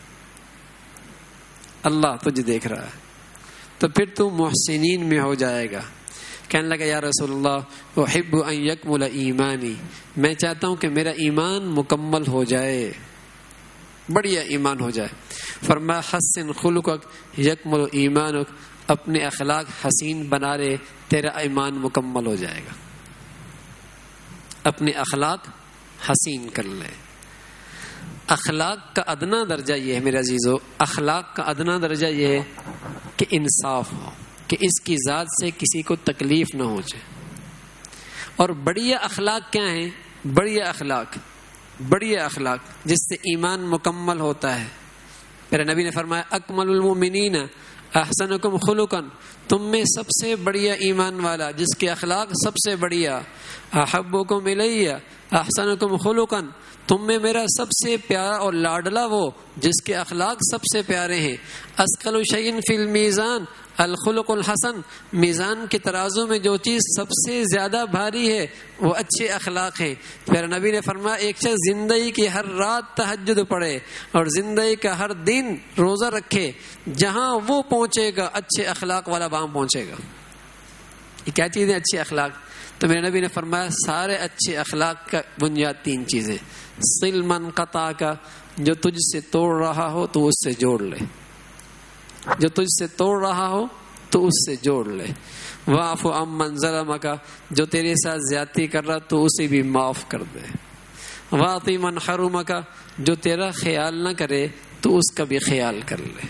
اللہ تجھے دیکھ رہا ہے تو پھر تو محسنین میں ہو جائے گا۔ کہنے لگا یا رسول اللہ احب ان یکمل ایمانی، میں چاہتا ہوں کہ میرا ایمان مکمل ہو جائے، بڑھیا ایمان ہو جائے۔ فرمایا حسن خلقک یکمل ایمانک، اپنے اخلاق حسین بنا رہے تیرا ایمان مکمل ہو جائے گا، اپنے اخلاق حسین کر لے۔ اخلاق کا ادنا درجہ یہ ہے میرے عزیزو، اخلاق کا ادنا درجہ یہ ہے کہ انصاف ہو، کہ اس کی ذات سے کسی کو تکلیف نہ ہو جائے۔ اور بڑھیا اخلاق کیا ہیں؟ بڑھیا اخلاق بڑھیا اخلاق جس سے ایمان مکمل ہوتا ہے۔ میرے نبی نے فرمایا اکمل المؤمنین احسنکم خلقا، تم میں سب سے بڑھیا ایمان والا جس کے اخلاق سب سے بڑھیا، احبکم الی احسنکم خلقا، تم میں میرا سب سے پیارا اور لاڈلا وہ جس کے اخلاق سب سے پیارے ہیں۔ اثقل شیء فی المیزان الخلق الحسن، میزان کے ترازو میں جو چیز سب سے زیادہ بھاری ہے وہ اچھے اخلاق ہیں۔ پھر نبی نے فرمایا ایک شخص زندگی کی ہر رات تہجد پڑھے اور زندگی کا ہر دن روزہ رکھے، جہاں وہ پہنچے گا اچھے اخلاق والا وہاں پہنچے گا۔ یہ کیا چیزیں اچھے اخلاق؟ تو میرے نبی نے فرمایا سارے اچھے اخلاق کا بنیاد تین چیزیں، صل من قطع کا، جو تجھ سے توڑ رہا ہو تو اس سے جوڑ لے، جو تجھ سے توڑ رہا ہو تو اس سے جوڑ لے، واعف عمن ظلمک، جو تیرے ساتھ زیادتی کر رہا تو اسے بھی معاف کر دے، واعطِ من حرمک، جو تیرا خیال نہ کرے تو اس کا بھی خیال کر لے۔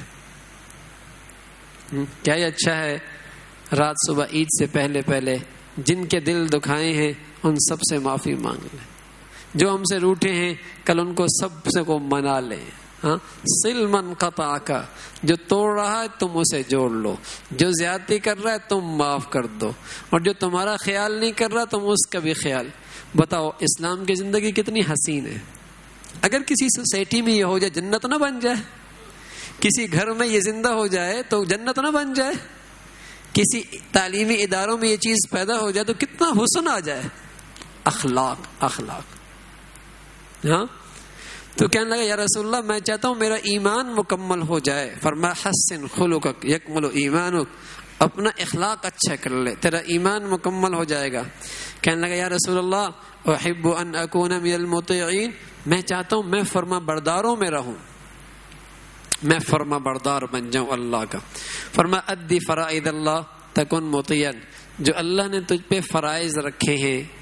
کیا یہ اچھا ہے؟ رات صبح عید سے پہلے پہلے جن کے دل دکھائے ہیں ان سب سے معافی مانگ لیں، جو ہم سے روٹھے ہیں کل ان کو سب سے کو منا لیں۔ ہاں صل من قطع کا، جو توڑ رہا ہے تم اسے جوڑ لو، جو زیادتی کر رہا ہے تم معاف کر دو، اور جو تمہارا خیال نہیں کر رہا تم اس کا بھی خیال۔ بتاؤ اسلام کی زندگی کتنی حسین ہے۔ اگر کسی سوسائٹی میں یہ ہو جائے جنت نہ بن جائے، کسی گھر میں یہ زندہ ہو جائے تو جنت نہ بن جائے، کسی تعلیمی اداروں میں یہ چیز پیدا ہو جائے تو کتنا حسن آ جائے۔ اخلاق اخلاق ہاں تو کہنے لگا یا رسول اللہ میں چاہتا ہوں میرا ایمان مکمل ہو جائے۔ فرمایا حسن خلقک یکمل ایمانک، اپنا اخلاق اچھا کر لے تیرا ایمان مکمل ہو جائے گا۔ کہنے لگا یا رسول اللہ احب ان اکون من المطیعین، میں چاہتا ہوں میں فرما برداروں میں رہوں، میں فرما بردار بن جاؤں اللہ کا۔ فرمایا ادی فرائض اللہ تکن مطیعا، جو اللہ نے تجھ پہ فرائض رکھے ہیں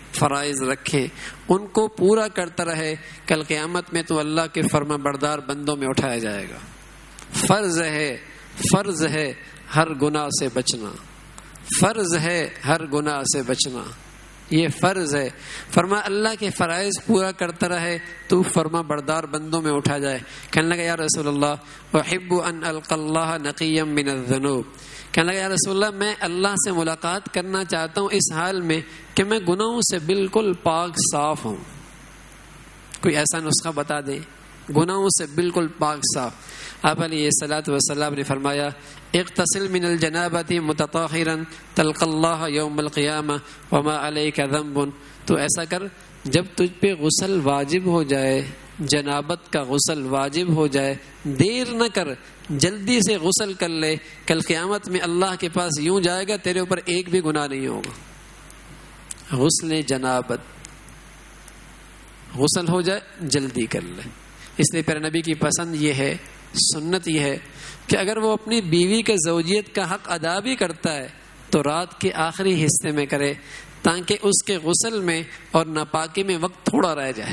فرائض رکھیں، ان کو پورا کرتا رہے، کل قیامت میں تو اللہ کے فرما بردار بندوں میں اٹھایا جائے گا۔ فرض ہے فرض ہے ہر گناہ سے بچنا، فرض ہے ہر گناہ سے بچنا، یہ فرض ہے۔ فرما اللہ کے فرائض پورا کرتا رہے تو فرما بردار بندوں میں اٹھا جائے۔ کہنے لگا یا رسول اللہ احب ان القى اللہ نقیا من الذنوب، کہنے لگا یا رسول اللہ میں اللہ سے ملاقات کرنا چاہتا ہوں اس حال میں کہ میں گناہوں سے بالکل پاک صاف ہوں۔ کوئی ایسا نسخہ بتا دے گناہوں سے بالکل پاک صاف۔ آپ علیہ الصلوۃ والسلام نے فرمایا اغتسل من الجنابۃ متطہرا تلقى اللہ یوم القیامہ وما علیک ذنب، تو ایسا کر جب تجھ پہ غسل واجب ہو جائے، جنابت کا غسل واجب ہو جائے، دیر نہ کر، جلدی سے غسل کر لے، کل قیامت میں اللہ کے پاس یوں جائے گا تیرے اوپر ایک بھی گناہ نہیں ہوگا۔ غسل جنابت، غسل ہو جائے جلدی کر لے۔ اس لیے پیارے نبی کی پسند یہ ہے، سنت یہ ہے کہ اگر وہ اپنی بیوی کے زوجیت کا حق ادا بھی کرتا ہے تو رات کے آخری حصے میں کرے، تاکہ اس کے غسل میں اور ناپاکی میں وقت تھوڑا رہ جائے،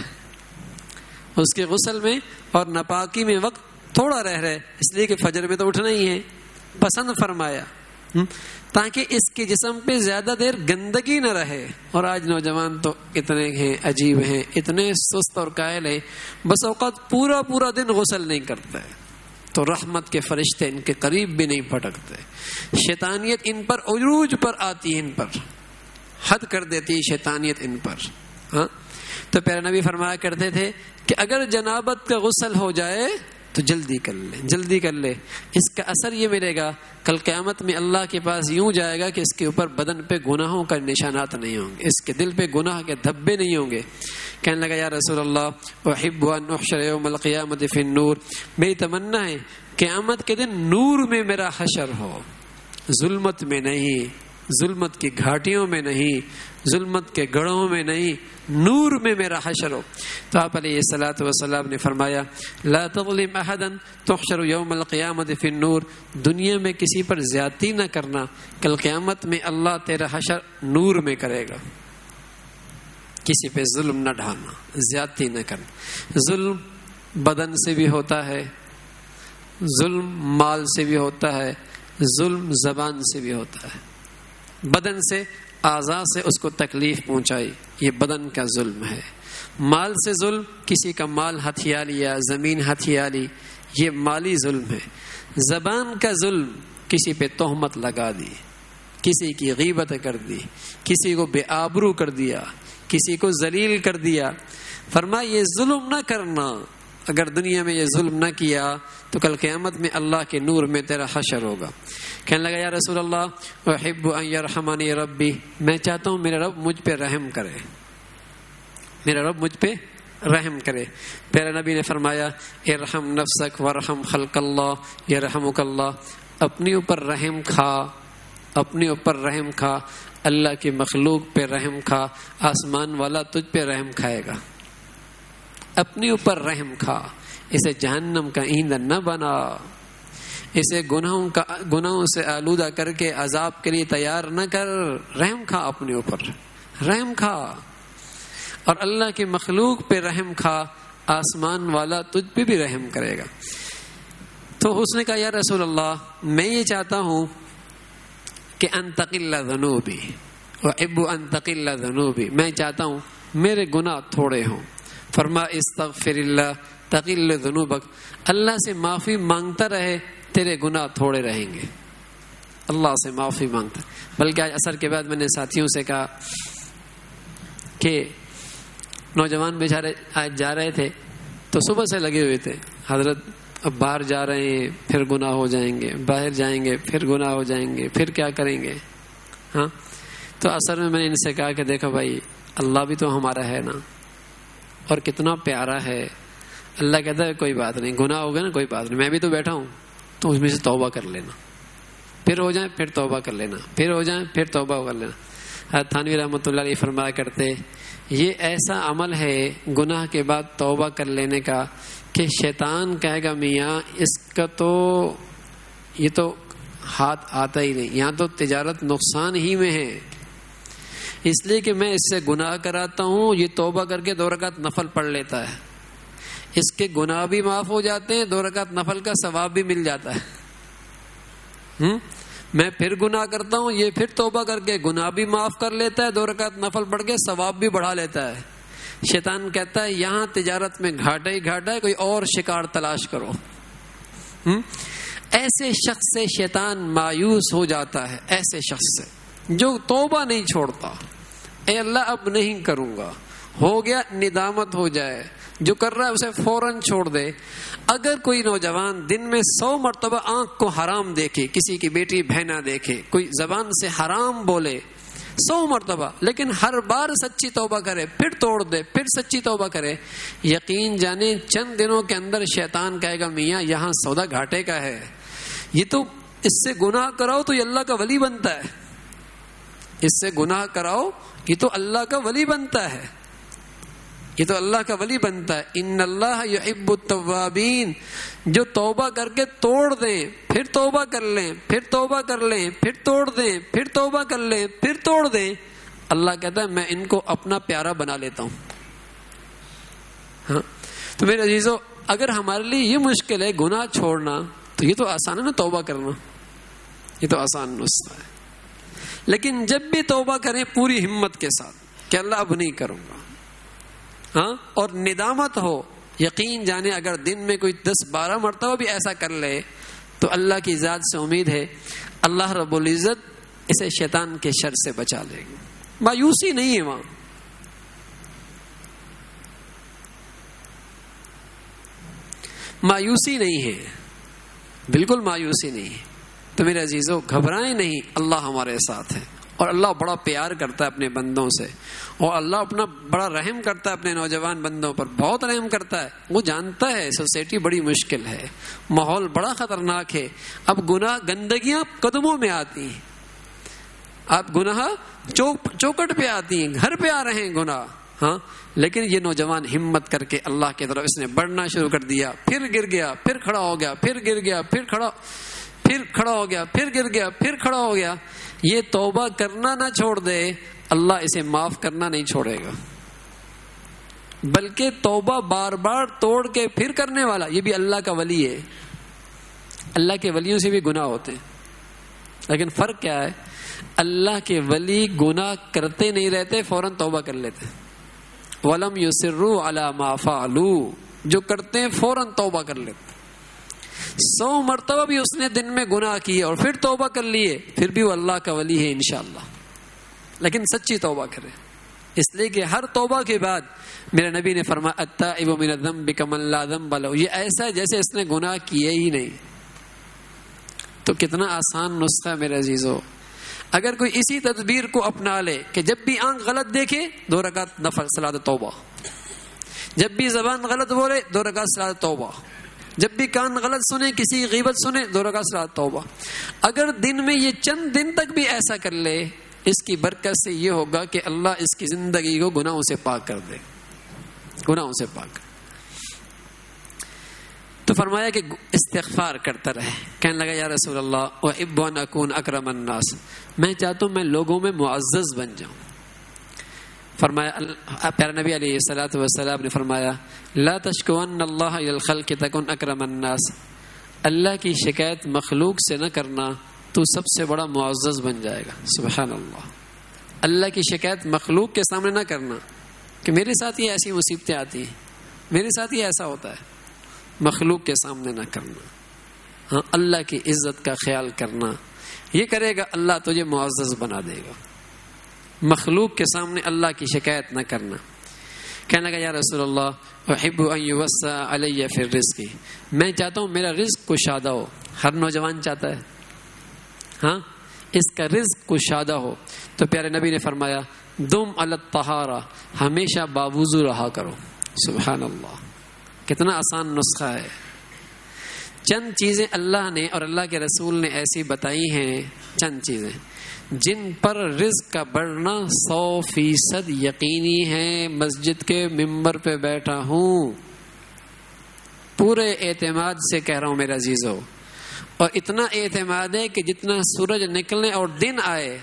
اس کے غسل میں اور ناپاکی میں وقت تھوڑا رہ رہے، اس لیے کہ فجر میں تو اٹھنا ہی ہے، پسند فرمایا تاکہ اس کے جسم پہ زیادہ دیر گندگی نہ رہے۔ اور آج نوجوان تو اتنے ہیں عجیب ہیں، اتنے سست اور قائل ہیں، بس اوقات پورا پورا دن غسل نہیں کرتا ہے، تو رحمت کے فرشتے ان کے قریب بھی نہیں پھٹکتے، شیطانیت ان پر عروج پر آتی ہے، ان پر حد کر دیتی ہے شیطانیت ان پر۔ ہاں تو پیارے نبی فرمایا کرتے تھے کہ اگر جنابت کا غسل ہو جائے تو جلدی کر لے، جلدی کر لے، اس کا اثر یہ ملے گا کل قیامت میں اللہ کے پاس یوں جائے گا کہ اس کے اوپر بدن پہ گناہوں کا نشانات نہیں ہوں گے، اس کے دل پہ گناہ کے دھبے نہیں ہوں گے۔ کہنے لگا یا رسول اللہ احب ان احشر یوم القیامت فی النور، میری تمنا ہے قیامت کے دن نور میں میرا حشر ہو، ظلمت میں نہیں، ظلمت کی گھاٹیوں میں نہیں، ظلمت کے گڑھوں میں نہیں، نور میں میرا حشر ہو۔ تو آپ علیہ الصلوۃ والسلام نے فرمایا لا تظلم احدا تحشر یوم القیامت فی النور، دنیا میں کسی پر زیادتی نہ کرنا، کل قیامت میں اللہ تیرا حشر نور میں کرے گا۔ کسی پہ ظلم نہ ڈھانا، زیادتی نہ کرنا۔ ظلم بدن سے بھی ہوتا ہے، ظلم مال سے بھی ہوتا ہے، ظلم زبان سے بھی ہوتا ہے۔ بدن سے، اعضاء سے اس کو تکلیف پہنچائی، یہ بدن کا ظلم ہے۔ مال سے ظلم، کسی کا مال ہتھیا لیا، زمین ہتھیا لی، یہ مالی ظلم ہے۔ زبان کا ظلم، کسی پہ تہمت لگا دی، کسی کی غیبت کر دی، کسی کو بے آبرو کر دیا، کسی کو ذلیل کر دیا۔ فرمایا یہ ظلم نہ کرنا، اگر دنیا میں یہ ظلم نہ کیا تو کل قیامت میں اللہ کے نور میں تیرا حشر ہوگا۔ کہنے لگا یا رسول اللہ احب ان یرحمنی ربی، میں چاہتا ہوں میرا رب مجھ پہ رحم کرے، میرا رب مجھ پہ رحم کرے۔ پیارے نبی نے فرمایا ارحم نفسک ورحم خلق اللہ یرحمک اللہ، اپنے اوپر رحم کھا، اپنے اوپر رحم کھا، اللہ کی مخلوق پہ رحم کھا، آسمان والا تجھ پہ رحم کھائے گا۔ اپنے اوپر رحم کھا، اسے جہنم کا ایندھن نہ بنا، اسے گناہوں کا گناہوں سے آلودہ کر کے عذاب کے لیے تیار نہ کر، رحم کھا، اپنے اوپر رحم کھا، اور اللہ کی مخلوق پہ رحم کھا، آسمان والا تجھ پہ بھی رحم کرے گا۔ تو اس نے کہا یا رسول اللہ میں یہ چاہتا ہوں کہ ان تقل ذنوبی واحب ان تقل ذنوبی، میں چاہتا ہوں میرے گناہ تھوڑے ہوں۔ فرما استغفر اللہ تقل ذنوبک، اللہ سے معافی مانگتا رہے تیرے گناہ تھوڑے رہیں گے، اللہ سے معافی مانگتا۔ بلکہ آج عصر کے بعد میں نے ساتھیوں سے کہا کہ نوجوان بیچارے آج جا رہے تھے تو صبح سے لگے ہوئے تھے، حضرت اب باہر جا رہے ہیں پھر گناہ ہو جائیں گے، باہر جائیں گے پھر گناہ ہو جائیں گے، پھر کیا کریں گے۔ ہاں تو اثر میں میں نے ان سے کہا کہ دیکھو بھائی اللہ بھی تو ہمارا ہے نا، اور کتنا پیارا ہے۔ اللہ کہتا ہے کوئی بات نہیں، گناہ ہوگا نا کوئی بات نہیں، میں بھی تو بیٹھا ہوں، تو اس میں سے توبہ کر لینا، پھر ہو جائیں پھر توبہ کر لینا، پھر ہو جائیں پھر توبہ کر لینا۔ حضرت تھانوی رحمۃ اللہ علیہ فرمایا کرتے یہ ایسا عمل ہے گناہ کے بعد توبہ کر لینے کا کہ شیطان کہے گا میاں اس کا تو یہ تو ہاتھ آتا ہی نہیں، یہاں تو تجارت نقصان ہی میں ہے، اس لیے کہ میں اس سے گناہ کراتا ہوں، یہ توبہ کر کے دو رکعت نفل پڑھ لیتا ہے، اس کے گناہ بھی معاف ہو جاتے ہیں، دو رکعت نفل کا ثواب بھی مل جاتا ہے۔ ہم میں پھر گناہ کرتا ہوں، یہ پھر توبہ کر کے گناہ بھی معاف کر لیتا ہے، دو رکعت نفل پڑھ کے ثواب بھی بڑھا لیتا ہے۔ شیطان کہتا ہے یہاں تجارت میں گھاٹا ہی گھاٹا ہے، کوئی اور شکار تلاش کرو۔ ہم ایسے شخص سے شیطان مایوس ہو جاتا ہے، ایسے شخص سے جو توبہ نہیں چھوڑتا، اے اللہ اب نہیں کروں گا، ہو گیا ندامت ہو جائے، جو کر رہا ہے اسے فوراً چھوڑ دے۔ اگر کوئی نوجوان دن میں سو مرتبہ آنکھ کو حرام دیکھے، کسی کی بیٹی بہنا دیکھے، کوئی زبان سے حرام بولے سو مرتبہ، لیکن ہر بار سچی توبہ کرے، پھر توڑ دے، پھر سچی توبہ کرے، یقین جانے چند دنوں کے اندر شیطان کہے گا میاں یہاں سودا گھاٹے کا ہے، یہ تو اس سے گناہ کراؤ تو یہ اللہ کا ولی بنتا ہے، اس سے گناہ کراؤ یہ تو اللہ کا ولی بنتا ہے، یہ تو اللہ کا ولی بنتا ہے۔ ان اللہ یحب التوابین، جو توبہ کر کے توڑ دیں، پھر توبہ کر لیں، پھر توبہ کر لیں، پھر توڑ دیں، پھر توبہ کر لیں، پھر توڑ دیں، اللہ کہتا ہے میں ان کو اپنا پیارا بنا لیتا ہوں۔ ہاں تو میرے عزیزو، اگر ہمارے لیے یہ مشکل ہے گناہ چھوڑنا، تو یہ تو آسان ہے نا توبہ کرنا، یہ تو آسان نسخہ ہے۔ لیکن جب بھی توبہ کریں پوری ہمت کے ساتھ کہ اللہ اب نہیں کروں گا، ہاں، اور ندامت ہو، یقین جانے اگر دن میں کوئی دس بارہ مرتبہ بھی ایسا کر لے تو اللہ کی ذات سے امید ہے اللہ رب العزت اسے شیطان کے شر سے بچا لے گا۔ مایوسی نہیں ہے وہاں، مایوسی نہیں ہے، بالکل مایوسی نہیں ہے۔ تو میرے عزیزو گھبرائیں نہیں، اللہ ہمارے ساتھ ہے، اور اللہ بڑا پیار کرتا ہے اپنے بندوں سے، اور اللہ اپنا بڑا رحم کرتا ہے اپنے نوجوان بندوں پر، بہت رحم کرتا ہے۔ وہ جانتا ہے سوسائٹی بڑی مشکل ہے، ماحول بڑا خطرناک ہے، اب گناہ گندگیاں قدموں میں آتی ہیں، اب گناہ چوک چوکٹ پہ آتی ہیں، گھر پہ آ رہے ہیں گناہ، ہاں، لیکن یہ نوجوان ہمت کر کے اللہ کی طرف اس نے بڑھنا شروع کر دیا، پھر گر گیا، پھر کھڑا ہو گیا، پھر گر گیا، پھر کھڑا پھر کھڑا ہو گیا، پھر گر گیا، پھر کھڑا ہو گیا۔ یہ توبہ کرنا نہ چھوڑ دے، اللہ اسے معاف کرنا نہیں چھوڑے گا، بلکہ توبہ بار بار توڑ کے پھر کرنے والا یہ بھی اللہ کا ولی ہے۔ اللہ کے ولیوں سے بھی گناہ ہوتے ہیں، لیکن فرق کیا ہے؟ اللہ کے ولی گناہ کرتے نہیں رہتے، فوراً توبہ کر لیتے۔ وَلَمْ يُصِرُّوا عَلَى مَا فَعَلُوا، جو کرتے ہیں فوراً توبہ کر لیتے۔ سو مرتبہ بھی اس نے دن میں گناہ کیے اور پھر توبہ کر لیے، پھر بھی وہ اللہ کا ولی ہے انشاءاللہ، لیکن سچی توبہ کرے۔ اس لیے کہ ہر توبہ کے بعد میرے نبی نے فرمایا التائب من الذنب کمن لا ذنب لہ، یہ ایسا ہے جیسے اس نے گناہ کیے ہی نہیں۔ تو کتنا آسان نسخہ ہے میرے عزیزو، اگر کوئی اسی تدبیر کو اپنا لے کہ جب بھی آنکھ غلط دیکھے دو رکعت نفل صلاۃ توبہ، جب بھی زبان غلط بولے دو رکعت صلاۃ توبہ، جب بھی کان غلط سنے، کسی غیبت سنے، دو رکعت صلاۃ توبہ۔ اگر دن میں یہ چند دن تک بھی ایسا کر لے، اس کی برکت سے یہ ہوگا کہ اللہ اس کی زندگی کو گناہوں سے پاک کر دے، گناہوں سے پاک۔ تو فرمایا کہ استغفار کرتا رہے۔ کہنے لگا یا رسول اللہ احب ان اکون اکرم الناس، میں چاہتا ہوں میں لوگوں میں معزز بن جاؤں۔ فرمایا پیارے نبی علیہ الصلوۃ والسلام نے فرمایا لا تشکون اللہ الی الخلق تکن اکرم الناس، اللہ کی شکایت مخلوق سے نہ کرنا تو سب سے بڑا معزز بن جائے گا۔ سبحان اللہ، اللہ کی شکایت مخلوق کے سامنے نہ کرنا کہ میرے ساتھ یہ ایسی مصیبتیں آتی ہیں، میرے ساتھ یہ ایسا ہوتا ہے، مخلوق کے سامنے نہ کرنا، ہاں اللہ کی عزت کا خیال کرنا، یہ کرے گا اللہ تجھے معزز بنا دے گا۔ مخلوق کے سامنے اللہ کی شکایت نہ کرنا۔ کہنے لگا یا رسول اللہ احب ان یوسع علی فی الرزق، میں چاہتا ہوں میرا رزق کشادہ ہو، ہر نوجوان چاہتا ہے، ہاں اس کا رزق کشادہ ہو۔ تو پیارے نبی نے فرمایا دم علی الطہارہ، ہمیشہ باوضو رہا کرو۔ سبحان اللہ، کتنا آسان نسخہ ہے۔ چند چیزیں اللہ نے اور اللہ کے رسول نے ایسی بتائی ہیں، چند چیزیں جن پر رزق کا بڑھنا سو فیصد یقینی ہے۔ مسجد کے ممبر پہ بیٹھا ہوں، پورے اعتماد سے کہہ رہا ہوں میرے عزیزو، اور اتنا اعتماد ہے کہ جتنا سورج نکلنے اور دن آئے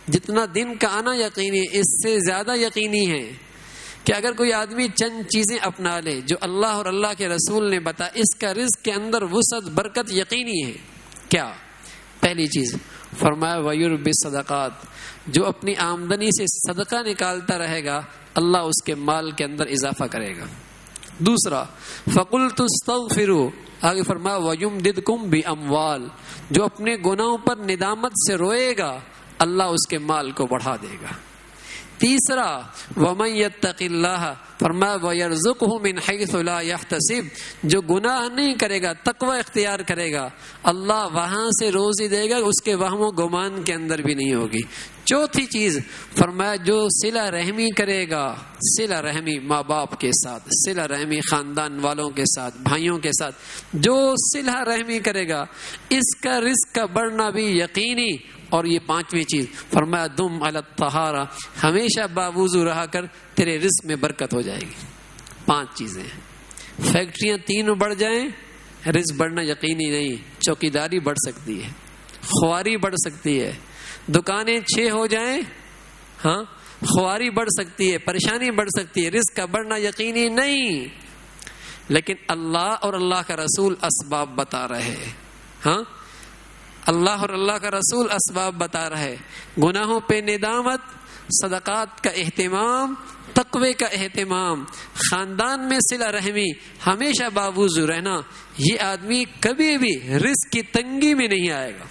جتنا دن کا آنا یقینی ہے اس سے زیادہ یقینی ہے کہ اگر کوئی آدمی چند چیزیں اپنا لے جو اللہ اور اللہ کے رسول نے بتا، اس کا رزق کے اندر وسعت برکت یقینی ہے. کیا؟ پہلی چیز فرمایا وَيُرْبِ الصَّدَقَاتِ، جو اپنی آمدنی سے صدقہ نکالتا رہے گا اللہ اس کے مال کے اندر اضافہ کرے گا. دوسرا فَقُلْتُ اسْتَغْفِرُوا، آگے فرمایا وَيُمْدِدْكُمْ بِأَمْوَالٍ، جو اپنے گناہوں پر ندامت سے روئے گا اللہ اس کے مال کو بڑھا دے گا. تیسرا وَمَن يَتَّقِ اللَّهَ، فرمایا وَيَرْزُقْهُ مِنْ حَيْثُ لَا يَحْتَسِبُ، جو گناہ نہیں کرے گا تقوی اختیار کرے گا اللہ وہاں سے روزی دے گا اس کے وہم و گمان کے اندر بھی نہیں ہوگی. چوتھی چیز فرمایا جو صلہ رحمی کرے گا، صلہ رحمی ماں باپ کے ساتھ، صلہ رحمی خاندان والوں کے ساتھ، بھائیوں کے ساتھ، جو صلہ رحمی کرے گا اس کا رزق کا بڑھنا بھی یقینی. اور یہ پانچویں چیز فرمایا دم علی الطہارہ، ہمیشہ باوضو رہا کر تیرے رزق میں برکت ہو جائے گی. پانچ چیزیں. فیکٹریاں تین بڑھ جائیں رزق بڑھنا یقینی نہیں، چوکیداری بڑھ سکتی ہے، خواری بڑھ سکتی ہے. دکانیں چھ ہو جائیں ہاں خواری بڑھ سکتی ہے، پریشانی بڑھ سکتی ہے، رزق کا بڑھنا یقینی نہیں. لیکن اللہ اور اللہ کا رسول اسباب بتا رہے ہیں. ہاں اللہ اور اللہ کا رسول اسباب بتا رہے. گناہوں پہ ندامت، صدقات کا اہتمام، تقوی کا اہتمام، خاندان میں صلہ رحمی، ہمیشہ باوضو رہنا، یہ آدمی کبھی بھی رزق کی تنگی میں نہیں آئے گا.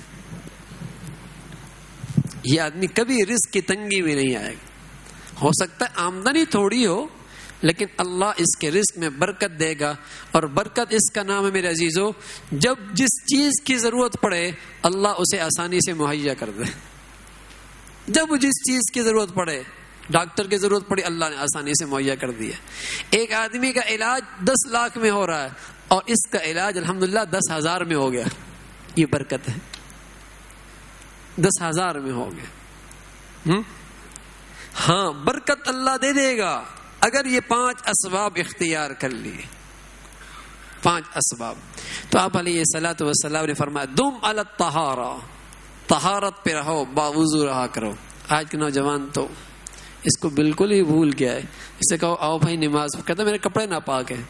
یہ آدمی کبھی رزق کی تنگی میں نہیں آئے گا. ہو سکتا ہے آمدنی تھوڑی ہو لیکن اللہ اس کے رزق میں برکت دے گا. اور برکت اس کا نام ہے میرے عزیزو، جب جس چیز کی ضرورت پڑے اللہ اسے آسانی سے مہیا کر دے. جب جس چیز کی ضرورت پڑے، ڈاکٹر کی ضرورت پڑی اللہ نے آسانی سے مہیا کر دیا. ایک آدمی کا علاج دس لاکھ میں ہو رہا ہے اور اس کا علاج الحمدللہ دس ہزار میں ہو گیا. یہ برکت ہے، دس ہزار میں ہو گیا. ہاں برکت اللہ دے دے گا اگر یہ پانچ اسباب اختیار کر لیے. پانچ اسباب. تو آپ علیہ الصلوۃ والسلام نے فرمایا دم علی الطہارہ، طہارت پہ رہو، باوضو رہا کرو. آج کے نوجوان تو اس کو بالکل ہی بھول گیا ہے. اس سے کہو آؤ بھائی نماز، کہتا میرے کپڑے ناپاک ہیں،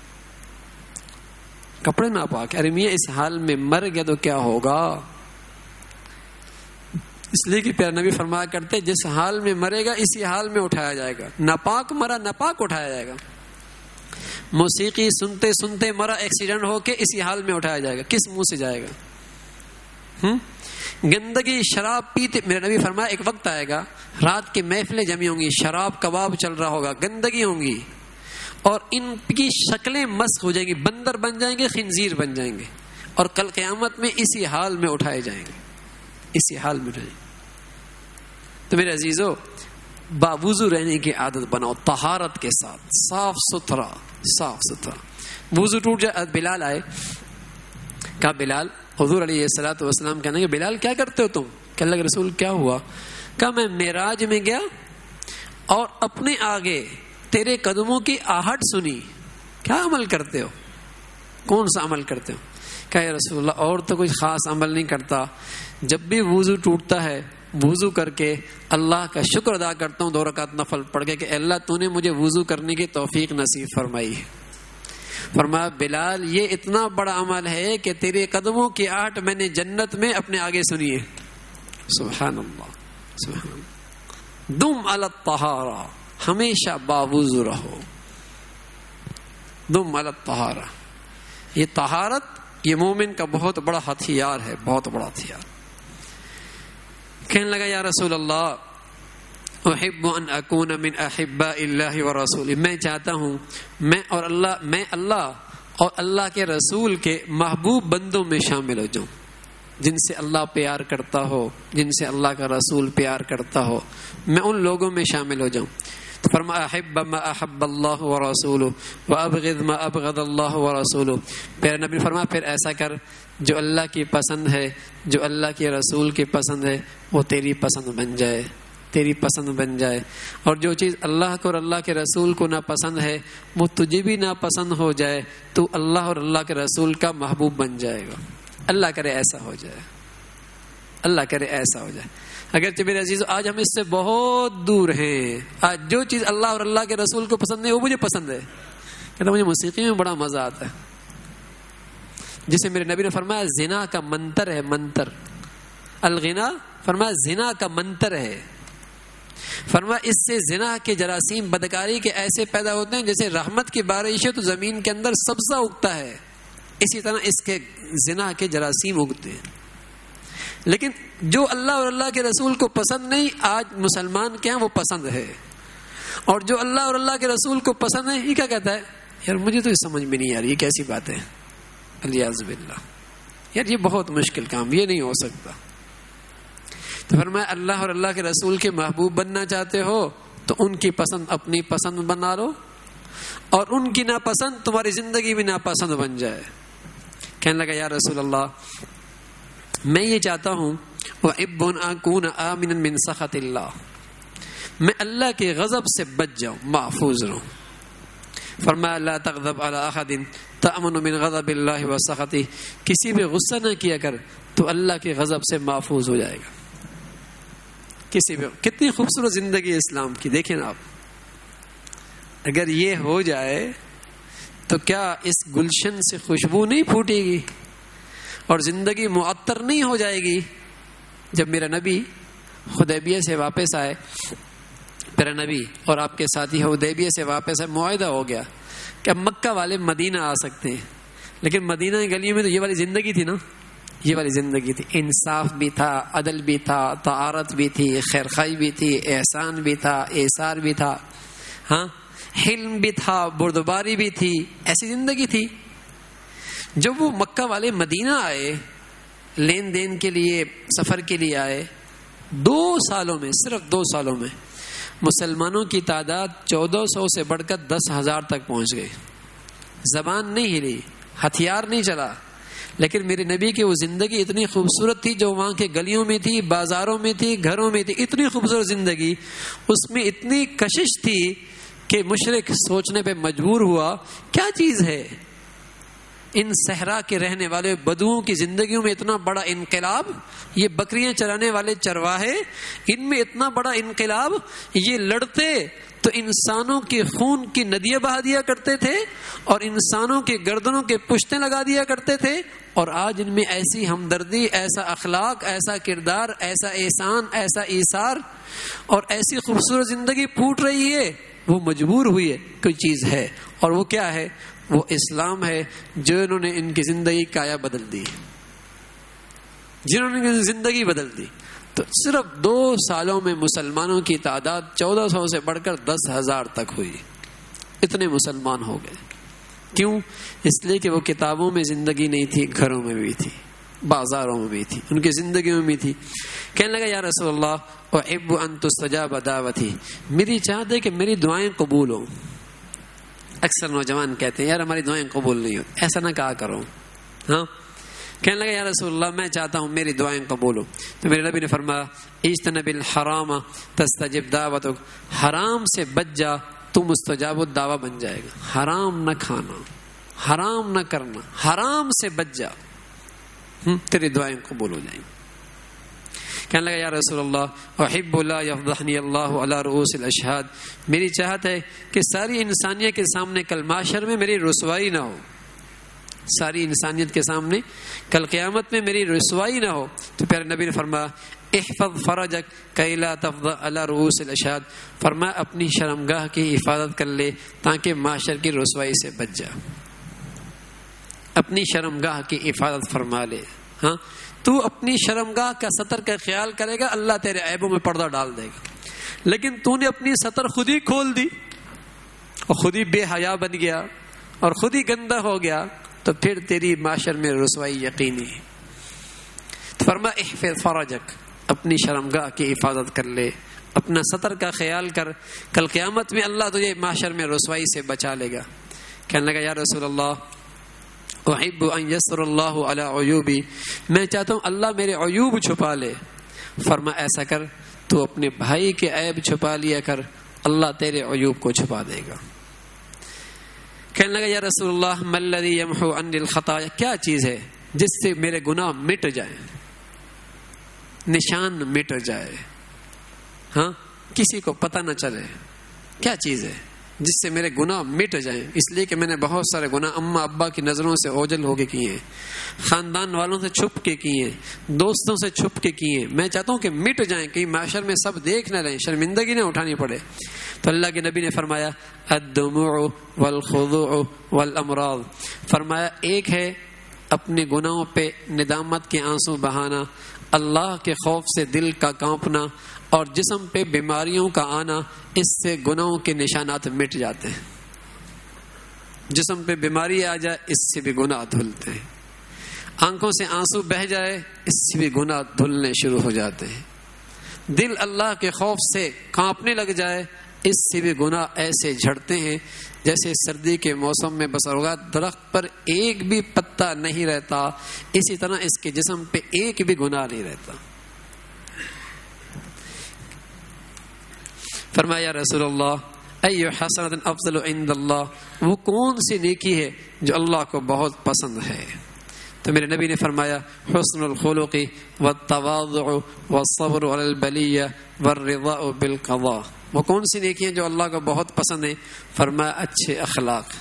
کپڑے ناپاک. ارے میاں اس حال میں مر گیا تو کیا ہوگا؟ اس لیے کہ پیارے نبی فرمایا کرتے جس حال میں مرے گا اسی حال میں اٹھایا جائے گا. ناپاک مرا ناپاک اٹھایا جائے گا. موسیقی سنتے سنتے مرا ایکسیڈنٹ ہو کے اسی حال میں اٹھایا جائے گا. کس منہ سے جائے گا؟ ہم گندگی شراب پیتے، میرے نبی فرمایا ایک وقت آئے گا رات کی محفلیں جمی ہوں گی، شراب کباب چل رہا ہوگا، گندگی ہوں گی اور ان کی شکلیں مسخ ہو جائیں گی، بندر بن جائیں گے، خنزیر بن جائیں گے اور کل قیامت میں اسی حال میں اٹھائے جائیں گے. اسی حال میں اٹھائے. تو میرے عزیزو باوضو رہنے کی عادت بناؤ، طہارت کے ساتھ، صاف ستھرا صاف ستھرا. وضو ٹوٹ جائے، بلال آئے، کہا بلال، حضور علیہ الصلوۃ والسلام کہنے کہ بلال کیا کرتے ہو تم؟ کہ اللہ کے رسول کیا ہوا؟ کہا میں معراج میں گیا اور اپنے آگے تیرے قدموں کی آہٹ سنی. کیا عمل کرتے ہو؟ کون سا عمل کرتے ہو؟ کہا یا رسول اللہ اور تو کوئی خاص عمل نہیں کرتا، جب بھی وضو ٹوٹتا ہے وضو کر کے اللہ کا شکر ادا کرتا ہوں دو رکعت نفل پڑھ کے کہ اللہ تو نے مجھے وضو کرنے کی توفیق نصیب فرمائی. فرمایا بلال یہ اتنا بڑا عمل ہے کہ تیرے قدموں کی آہٹ میں نے جنت میں اپنے آگے سنی ہے. سبحان اللہ سبحان اللہ. دم علی الطہارہ، ہمیشہ باوضو رہو. دم علی الطہارہ، یہ طہارت یہ مومن کا بہت بڑا ہتھیار ہے، بہت بڑا ہتھیار. کہنے لگا یا رسول اللہ احب ان اکون من احباء اللہ ورسولہ، میں چاہتا ہوں میں اور اللہ میں اللہ اور اللہ کے رسول کے محبوب بندوں میں شامل ہو جاؤں، جن سے اللہ پیار کرتا ہو، جن سے اللہ کا رسول پیار کرتا ہو، میں ان لوگوں میں شامل ہو جاؤں. تو فرمایا احب ما احب اللہ ورسولہ وابغض ما ابغض اللہ ورسولہ. پھر نبی فرمایا پھر ایسا کر جو اللہ کی پسند ہے، جو اللہ کے رسول کی پسند ہے وہ تیری پسند بن جائے، تیری پسند بن جائے. اور جو چیز اللہ کو اور اللہ کے رسول کو ناپسند ہے وہ تجھے بھی ناپسند ہو جائے، تو اللہ اور اللہ کے رسول کا محبوب بن جائے گا. اللہ کرے ایسا ہو جائے، اللہ کرے ایسا ہو جائے. اگرچہ میرے عزیز آج ہم اس سے بہت دور ہیں. آج جو چیز اللہ اور اللہ کے رسول کو پسند ہے وہ مجھے پسند ہے. کہتا مجھے موسیقی میں بڑا مزہ آتا ہے. جسے میرے نبی نے فرمایا زنا کا منتر ہے, منتر. الغنا فرمایا زنا کا منتر ہے. فرمایا اس سے زنا کے جراثیم بدکاری کے ایسے پیدا ہوتے ہیں جیسے رحمت کی بارش ہے تو زمین کے اندر سبزہ اگتا ہے, اسی طرح اس کے زنا کے جراثیم اگتے ہیں. لیکن جو اللہ اور اللہ کے رسول کو پسند نہیں, آج مسلمان کیا وہ پسند ہے. اور جو اللہ اور اللہ کے رسول کو پسند ہے یہ کیا کہتا ہے, یار مجھے تو یہ سمجھ میں نہیں آ رہی یہ کیسی بات ہے. الیاذ باللہ. یار یہ بہت مشکل کام, یہ نہیں ہو سکتا. تو فرمایا اللہ اور اللہ کے رسول کے محبوب بننا چاہتے ہو تو ان کی پسند اپنی پسند بنا لو, اور ان کی ناپسند تمہاری زندگی بھی ناپسند بن جائے. کہنے لگا یا رسول اللہ میں یہ چاہتا ہوں وَأَحِبُّ أَنْ أَكُونَ آمِنًا مِنْ سَخَطِ اللَّهِ, میں اللہ کے غضب سے بچ جاؤں, محفوظ رہوں. فرمایا لا تغضب على احد تأمن من غضب اللہ وسخطہ, کسی پہ غصہ نہ کیا کر تو اللہ کے غضب سے محفوظ ہو جائے گا. کسی پہ. کتنی خوبصورت زندگی ہے اسلام کی. دیکھیں آپ, اگر یہ ہو جائے تو کیا اس گلشن سے خوشبو نہیں پھوٹے گی اور زندگی معطر نہیں ہو جائے گی. جب میرا نبی حدیبیہ سے واپس آئے, میرا نبی اور آپ کے ساتھی حدیبیہ سے واپس آئے, معاہدہ ہو گیا کہ اب مکہ والے مدینہ آ سکتے ہیں. لیکن مدینہ کی گلیوں میں تو یہ والی زندگی تھی نا, یہ والی زندگی تھی. انصاف بھی تھا, عدل بھی تھا, طہارت بھی تھی, خیرخواہی بھی تھی, احسان بھی تھا, ایثار بھی تھا, ہاں حلم بھی تھا, بردباری بھی تھی. ایسی زندگی تھی. جب وہ مکہ والے مدینہ آئے, لین دین کے لیے, سفر کے لیے آئے, دو سالوں میں, صرف دو سالوں میں مسلمانوں کی تعداد چودہ سو سے بڑھ کر دس ہزار تک پہنچ گئی. زبان نہیں ہلی, ہتھیار نہیں چلا, لیکن میرے نبی کی وہ زندگی اتنی خوبصورت تھی جو وہاں کے گلیوں میں تھی, بازاروں میں تھی, گھروں میں تھی. اتنی خوبصورت زندگی, اس میں اتنی کشش تھی کہ مشرک سوچنے پہ مجبور ہوا کیا چیز ہے ان صحرا کے رہنے والے بدوؤں کی زندگیوں میں اتنا بڑا انقلاب. یہ بکریاں چرانے والے چرواہے, ان میں اتنا بڑا انقلاب. یہ لڑتے تو انسانوں کے خون کی ندیاں بہا دیا کرتے تھے اور انسانوں کے گردنوں کے پشتیں لگا دیا کرتے تھے. اور آج ان میں ایسی ہمدردی, ایسا اخلاق, ایسا کردار, ایسا احسان, ایسا ایثار اور ایسی خوبصورت زندگی پھوٹ رہی ہے. وہ مجبور ہوئی ہے, کوئی چیز ہے, اور وہ کیا ہے؟ وہ اسلام ہے جو انہوں نے ان کی زندگی کایا بدل دی, جنہوں نے زندگی بدل دی. تو صرف دو سالوں میں مسلمانوں کی تعداد چودہ سو سے بڑھ کر دس ہزار تک ہوئی. اتنے مسلمان ہو گئے. کیوں؟ اس لیے کہ وہ کتابوں میں زندگی نہیں تھی, گھروں میں بھی تھی, بازاروں میں بھی تھی, ان کی زندگیوں میں بھی تھی. کہنے لگا یا رسول اللہ احب ان تستجاب دعوتی, میری چاہت ہے کہ میری دعائیں قبول ہوں. اکثر نوجوان کہتے ہیں یار ہماری دعائیں قبول نہیں ہوتی. ایسا نہ کہا کرو. ہاں, کہنے لگا یا رسول اللہ میں چاہتا ہوں میری دعائیں قبول ہوں. تو میرے نبی نے فرمایا اجتنب الحرام تستجب دعوتک, حرام سے بچ جا تو مستجاب الدعوہ بن جائے گا. حرام نہ کھانا, حرام نہ کرنا, حرام سے بچ جا, تیری دعائیں قبول ہو جائیں گی. کہنے لگا یا رسول اللہ احب لا یفضحنی اللہ علی رؤوس الاشہاد, میری چاہت ہے کہ ساری انسانیت کے سامنے کل محشر میں میری رسوائی نہ ہو. ساری انسانیت کے سامنے کل قیامت میں میری رسوائی نہ ہو. تو پیارے نبی نے فرمایا احفظ فرجک کی لا تفضح علی رؤوس الاشہاد, فرمایا اپنی شرمگاہ کی حفاظت کر لے تاکہ محشر کی رسوائی سے بچ جا. اپنی شرمگاہ کی حفاظت فرما لے. ہاں, تو اپنی شرمگاہ کا ستر کا خیال کرے گا, اللہ تیرے عیبوں میں پردہ ڈال دے گا. لیکن تو نے اپنی ستر خود ہی کھول دی اور خود ہی بے حیا بن گیا اور خود ہی گندا ہو گیا, تو پھر تیری معاشر میں رسوائی یقینی ہے. فرمایا احفظ فرجک, اپنی شرمگاہ کی حفاظت کر لے, اپنا ستر کا خیال کر, کل قیامت میں اللہ تجھے معاشر میں رسوائی سے بچا لے گا. کہنے لگا یا رسول اللہ احب ان یستر اللہ علی عیوبی, میں چاہتا ہوں اللہ میرے عیوب چھپا لے. فرمایا ایسا کر, تو اپنے بھائی کے عیب چھپا لیا کر, اللہ تیرے عیوب کو چھپا دے گا. کہنے لگا یا رسول اللہ ما الذی یمحو عنی الخطایا, کیا چیز ہے جس سے میرے گناہ مٹ جائیں, نشان مٹ جائے، ہاں کسی کو پتہ نہ چلے کیا چیز ہے جس سے میرے گناہ مٹ جائیں، اس لیے کہ میں نے بہت سارے گناہ اماں ابا کی نظروں سے اوجھل ہو کے کیے ہیں، خاندان والوں سے چھپ کے کیے ہیں، دوستوں سے چھپ کے کیے ہیں، میں چاہتا ہوں کہ مٹ جائیں، کہ معاشر میں سب دیکھ نہ رہیں، شرمندگی نہ اٹھانی پڑے۔ تو اللہ کے نبی نے فرمایا الدموع والخضوع والامراض، فرمایا ایک ہے اپنے گناہوں پہ ندامت کے آنسو بہانا، اللہ کے خوف سے دل کا کانپنا، اور جسم پہ بیماریوں کا آنا، اس سے گناہوں کے نشانات مٹ جاتے ہیں۔ جسم پہ بیماری آ جائے اس سے بھی گناہ دھلتے ہیں، آنکھوں سے آنسو بہہ جائے اس سے بھی گناہ دھلنے شروع ہو جاتے ہیں، دل اللہ کے خوف سے کانپنے لگ جائے اس سے بھی گناہ ایسے جھڑتے ہیں جیسے سردی کے موسم میں بس اوقات درخت پر ایک بھی پتا نہیں رہتا، اسی طرح اس کے جسم پہ ایک بھی گناہ نہیں رہتا۔ فرمایا رسول اللہ ایو حسنۃ افضل عند اللہ، وہ کون سی نیکی ہے جو اللہ کو بہت پسند ہے؟ تو میرے نبی نے فرمایا حسن الخلق والتواضع والصبر علی البلیہ والرضا بالقضاء، وہ کون سی نیکی ہیں جو اللہ کو بہت پسند ہے؟ فرمایا اچھے اخلاق،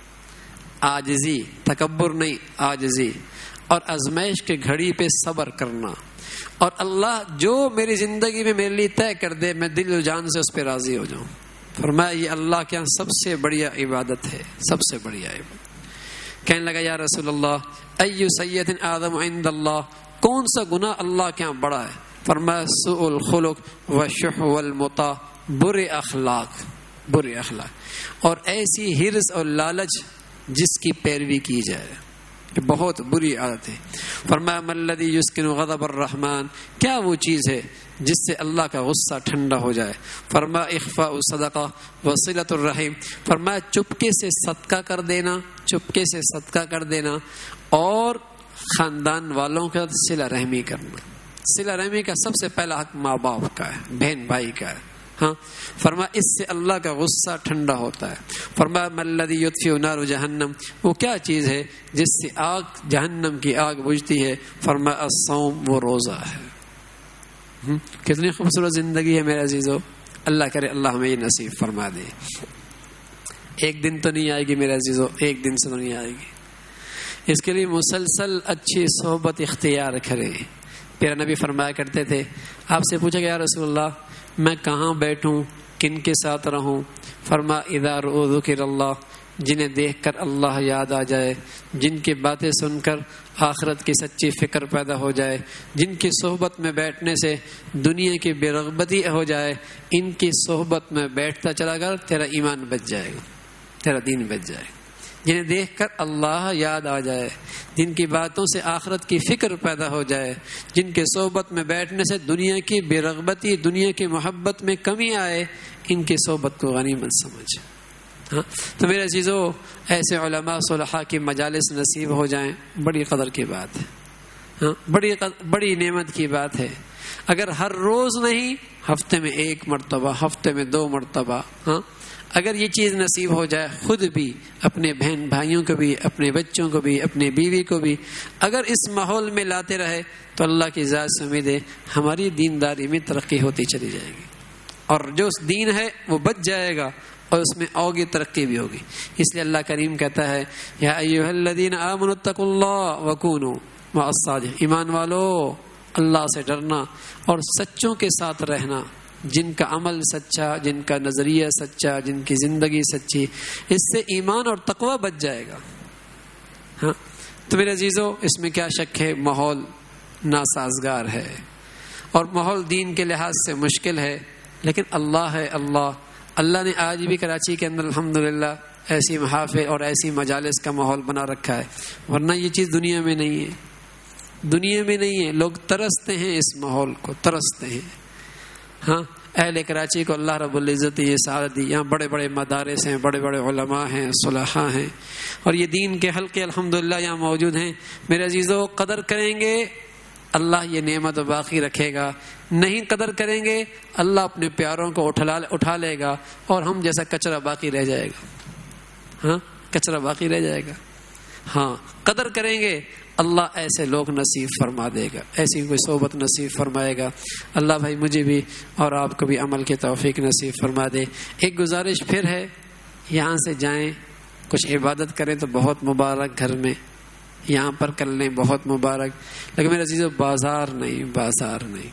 عاجزی، تکبر نہیں، عاجزی، اور آزمائش کے گھڑی پہ صبر کرنا، اور اللہ جو میری زندگی میں میرے لیے طے کر دے میں دل و جان سے اس پہ راضی ہو جاؤں۔ فرمایا یہ اللہ کے یہاں سب سے بڑی عبادت ہے، سب سے بڑی عبادت۔ کہنے لگا یا رسول اللہ ایو سیئۃ اعظم عند اللہ، کون سا گناہ اللہ کے یہاں بڑا ہے؟ فرمایا سوء الخلق والشح والمطاع، برے اخلاق، برے اخلاق اور ایسی حرص اور لالچ جس کی پیروی کی جائے، یہ بہت بری عادت ہے۔ فرمایا ما الذی یسکن غضب الرحمن، کیا وہ چیز ہے جس سے اللہ کا غصہ ٹھنڈا ہو جائے؟ فرمایا اخفاء الصدقہ وصلۃ الرحم، فرمایا چپکے سے صدقہ کر دینا، چپکے سے صدقہ کر دینا، اور خاندان والوں کا صلہ رحمی کرنا۔ صلہ رحمی کا سب سے پہلا حق ماں باپ کا ہے، بہن بھائی کا ہے، ہاں۔ فرمایا اس سے اللہ کا غصہ ٹھنڈا ہوتا ہے۔ فرمایا ما الذی یطفئ نار جہنم، وہ کیا چیز ہے جس سے آگ جہنم کی آگ بجھتی ہے؟ فرمایا الصوم، وہ روزہ ہے۔ کتنی خوبصورت زندگی ہے میرے عزیزو، اللہ کرے اللہ ہمیں یہ نصیب فرما دے۔ ایک دن تو نہیں آئے گی میرے عزیزو، ایک دن سے تو نہیں آئے گی، اس کے لیے مسلسل اچھی صحبت اختیار کرے۔ پیارا نبی فرمایا کرتے تھے، آپ سے پوچھا گیا رسول اللہ میں کہاں بیٹھوں، کن کے ساتھ رہوں؟ فرما اذا رؤوا ذکر اللہ، جنہیں دیکھ کر اللہ یاد آ جائے، جن کی باتیں سن کر آخرت کی سچی فکر پیدا ہو جائے، جن کی صحبت میں بیٹھنے سے دنیا کی بے رغبتی ہو جائے، ان کی صحبت میں بیٹھتا چلا کر تیرا ایمان بچ جائے گا، تیرا دین بچ جائے گا۔ جنہیں دیکھ کر اللہ یاد آ جائے، جن کی باتوں سے آخرت کی فکر پیدا ہو جائے، جن کے صحبت میں بیٹھنے سے دنیا کی بے رغبتی، دنیا کی محبت میں کمی آئے، ان کی صحبت کو غنیمت سمجھ۔ ہاں تو میرے عزیزو، ایسے علماء صلحاء کی مجالس نصیب ہو جائیں، بڑی قدر کی بات ہے، ہاں بڑی بڑی نعمت کی بات ہے۔ اگر ہر روز نہیں، ہفتے میں ایک مرتبہ، ہفتے میں دو مرتبہ، ہاں اگر یہ چیز نصیب ہو جائے، خود بھی، اپنے بہن بھائیوں کو بھی، اپنے بچوں کو بھی، اپنے بیوی کو بھی اگر اس ماحول میں لاتے رہے تو اللہ کی ذات سے امید ہے ہماری دینداری میں ترقی ہوتی چلی جائے گی، اور جو دین ہے وہ بچ جائے گا، اور اس میں اوگی ترقی بھی ہوگی۔ اس لیے اللہ کریم کہتا ہے یا ایھا الذین آمنوا اتقوا اللہ وکونوا مع الصادقین، ایمان والو اللہ سے ڈرنا اور سچوں کے ساتھ رہنا، جن کا عمل سچا، جن کا نظریہ سچا، جن کی زندگی سچی، اس سے ایمان اور تقوی بچ جائے گا۔ ہاں تو میرے عزیزو، اس میں کیا شک ہے، ماحول ناسازگار ہے اور ماحول دین کے لحاظ سے مشکل ہے، لیکن اللہ ہے، اللہ اللہ نے آج بھی کراچی کے اندر الحمدللہ ایسی محافل اور ایسی مجالس کا ماحول بنا رکھا ہے، ورنہ یہ چیز دنیا میں نہیں ہے، دنیا میں نہیں ہے۔ لوگ ترستے ہیں اس ماحول کو، ترستے ہیں۔ ہاں اہل کراچی کو اللہ رب العزت یہ سعادت دی، یہاں بڑے بڑے مدارس ہیں، بڑے بڑے علماء ہیں، صلحاء ہیں، اور یہ دین کے حلقے الحمدللہ یہاں موجود ہیں۔ میرے عزیزو، قدر کریں گے اللہ یہ نعمت باقی رکھے گا، نہیں قدر کریں گے اللہ اپنے پیاروں کو اٹھا اٹھا لے گا اور ہم جیسا کچرا باقی رہ جائے گا، ہاں کچرا باقی رہ جائے گا۔ ہاں قدر کریں گے اللہ ایسے لوگ نصیب فرما دے گا، ایسی کوئی صحبت نصیب فرمائے گا۔ اللہ بھائی مجھے بھی اور آپ کو بھی عمل کی توفیق نصیب فرما دے۔ ایک گزارش پھر ہے، یہاں سے جائیں کچھ عبادت کریں تو بہت مبارک، گھر میں یہاں پر کر لیں بہت مبارک، لیکن میرے عزیزو بازار نہیں، بازار نہیں۔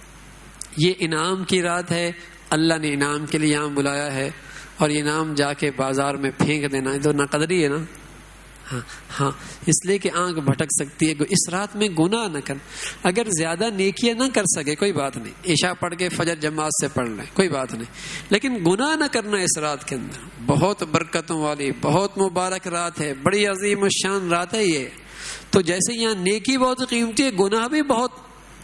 یہ انعام کی رات ہے، اللہ نے انعام کے لیے یہاں بلایا ہے، اور یہ انعام جا کے بازار میں پھینک دینا ہے تو نہ قدری ہے نا۔ ہاں ہاں اس لیے کہ آنکھ بھٹک سکتی ہے۔ اس رات میں گناہ نہ کر، اگر زیادہ نیکیاں نہ کر سکے کوئی بات نہیں، عشاء پڑھ کے فجر جماعت سے پڑھ لیں کوئی بات نہیں، لیکن گناہ نہ کرنا اس رات کے اندر۔ بہت برکتوں والی بہت مبارک رات ہے، بڑی عظیم الشان رات ہے یہ۔ تو جیسے یہاں نیکی بہت قیمتی ہے، گناہ بھی بہت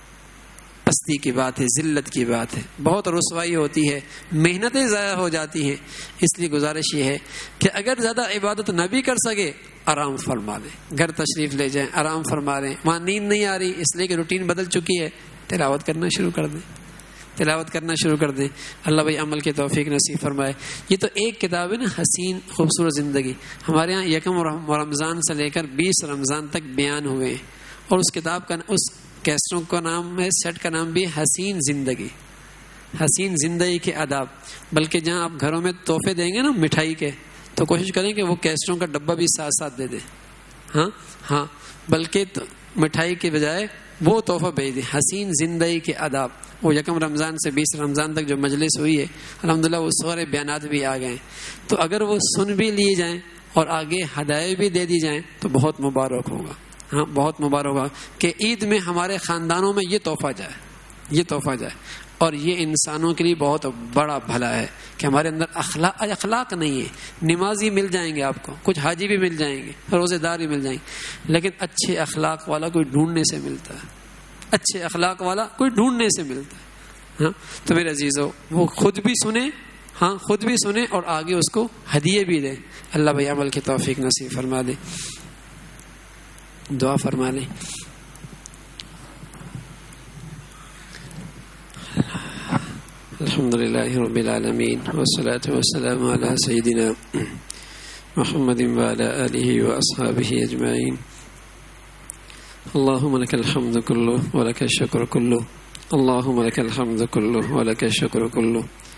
پستی کی بات ہے، ذلت کی بات ہے، بہت رسوائی ہوتی ہے، محنتیں ضائع ہو جاتی ہیں۔ اس لیے گزارش یہ ہے کہ اگر زیادہ عبادت نہ بھی کر سکے آرام فرما لیں، گھر تشریف لے جائیں، آرام فرما لیں۔ وہاں نیند نہیں آ رہی اس لیے کہ روٹین بدل چکی ہے، تلاوت کرنا شروع کر دیں، تلاوت کرنا شروع کر دیں۔ اللہ بھائی عمل کی توفیق نصیب فرمائے۔ یہ تو ایک کتاب ہے نا، حسین خوبصورت زندگی، ہمارے ہاں یکم رمضان سے لے کر بیس رمضان تک بیان ہوئے ہیں، اور اس کتاب کا اس کیسٹوں کا نام ہے، سیٹ کا نام بھی حسین زندگی، حسین زندگی کے آداب۔ بلکہ جہاں آپ گھروں میں تحفے دیں گے نا مٹھائی کے، تو کوشش کریں کہ وہ کیسٹوں کا ڈبہ بھی ساتھ ساتھ دے دیں۔ ہاں ہاں بلکہ مٹھائی کے بجائے وہ تحفہ بھیج دیں، حسین زندگی کے آداب۔ وہ یکم رمضان سے بیس رمضان تک جو مجلس ہوئی ہے الحمدللہ وہ سارے بیانات بھی آ گئے، تو اگر وہ سن بھی لیے جائیں اور آگے ہدایت بھی دے دی جائیں تو بہت مبارک ہوگا۔ ہاں بہت مبارک ہوگا کہ عید میں ہمارے خاندانوں میں یہ تحفہ جائے، یہ تحفہ جائے۔ اور یہ انسانوں کے لیے بہت بڑا بھلا ہے کہ ہمارے اندر اخلاق اخلاق نہیں ہے۔ نمازی مل جائیں گے آپ کو، کچھ حاجی بھی مل جائیں گے، روزے دار بھی مل جائیں گے، لیکن اچھے اخلاق والا کوئی ڈھونڈنے سے ملتا ہے، اچھے اخلاق والا کوئی ڈھونڈنے سے ملتا ہے۔ ہاں تو میرے عزیزو وہ خود بھی سنیں، ہاں خود بھی سنیں اور آگے اس کو ہدیے بھی دیں۔ اللہ بھائی عمل کی توفیق نصیب فرما دے۔ دعا فرما لیں۔ الحمد للہ رب العالمین والصلاة والسلام علی سیدنا محمد وعلی آلہ واصحابہ اجمعین۔ اللہم لک الحمد کلہ ولک الشکر کلہ، اللہم لک الحمد کلہ ولک الشکر کلہ،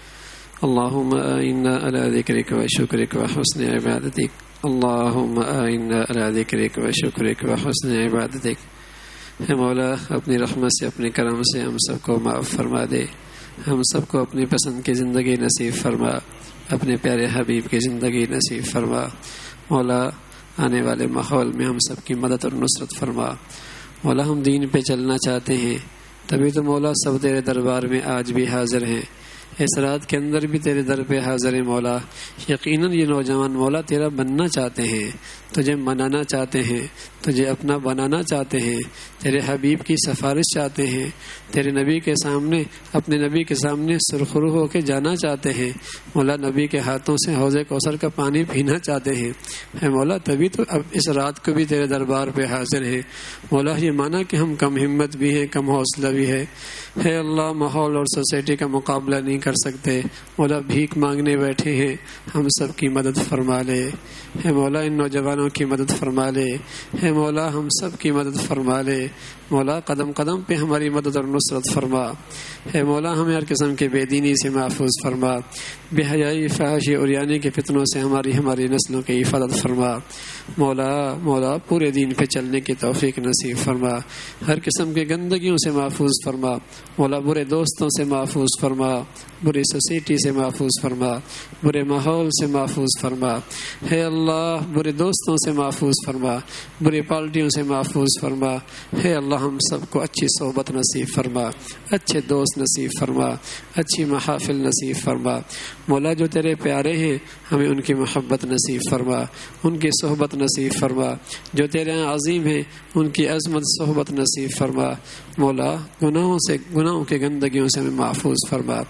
اللہم اعنا علی ذکرک وشکرک وحسن عبادتک، اللہم اعنا علی ذکرک وشکرک وحسن عبادتک۔ اے مولا اپنی رحمت سے اپنے کرم سے ہم سب کو معاف فرما دے، ہم سب کو اپنی پسند کی زندگی نصیب فرما، اپنے پیارے حبیب کی زندگی نصیب فرما۔ مولا آنے والے ماحول میں ہم سب کی مدد اور نصرت فرما۔ مولا ہم دین پہ چلنا چاہتے ہیں، تبھی تو مولا سب تیرے دربار میں آج بھی حاضر ہیں، اس رات کے اندر بھی تیرے در پہ حاضر ہیں۔ مولا یقیناً یہ نوجوان مولا تیرا بننا چاہتے ہیں، تجھے منانا چاہتے ہیں، تجھے اپنا بنانا چاہتے ہیں، تیرے حبیب کی سفارش چاہتے ہیں، تیرے نبی کے سامنے اپنے نبی کے سامنے سرخرو ہو کے جانا چاہتے ہیں۔ مولا نبی کے ہاتھوں سے حوض کوثر کا پانی پینا چاہتے ہیں۔ اے مولا تبھی تو اب اس رات کو بھی تیرے دربار پہ حاضر ہیں۔ مولا یہ مانا کہ ہم کم ہمت بھی ہیں، کم حوصلہ بھی ہے۔ اے اللہ ماحول اور سوسائٹی کا مقابلہ نہیں کر سکتے، مولا بھیک مانگنے بیٹھے ہیں، ہم سب کی مدد فرما لے۔ اے مولا ان نوجوانوں کی مدد فرما لے، اے مولا ہم سب کی مدد فرما لے۔ مولا قدم قدم پہ ہماری مدد اور نصرت فرما۔ اے مولا ہمیں ہر قسم کے بے دینی سے محفوظ فرما، بے حیائی فحاشی اور یعنی کے فتنوں سے ہماری ہماری نسلوں کی حفاظت فرما۔ مولا مولا پورے دین پہ چلنے کی توفیق نصیب فرما، ہر قسم کے گندگیوں سے محفوظ فرما۔ مولا برے دوستوں سے محفوظ فرما، بری سوسائٹی سے محفوظ فرما، برے ماحول سے محفوظ فرما۔ اے اللہ برے دوستوں سے محفوظ فرما، بری پارٹیوں سے محفوظ فرما۔ اے اللہ ہم سب کو اچھی صحبت نصیب فرما، اچھے دوست نصیب فرما، اچھی محافل نصیب فرما۔ مولا جو تیرے پیارے ہیں ہمیں ان کی محبت نصیب فرما، ان کی صحبت نصیب فرما، جو تیرے عظیم ہیں ان کی عظمت صحبت نصیب فرما۔ مولا گناہوں سے گناہوں کے گندگیوں سے ہمیں محفوظ فرما۔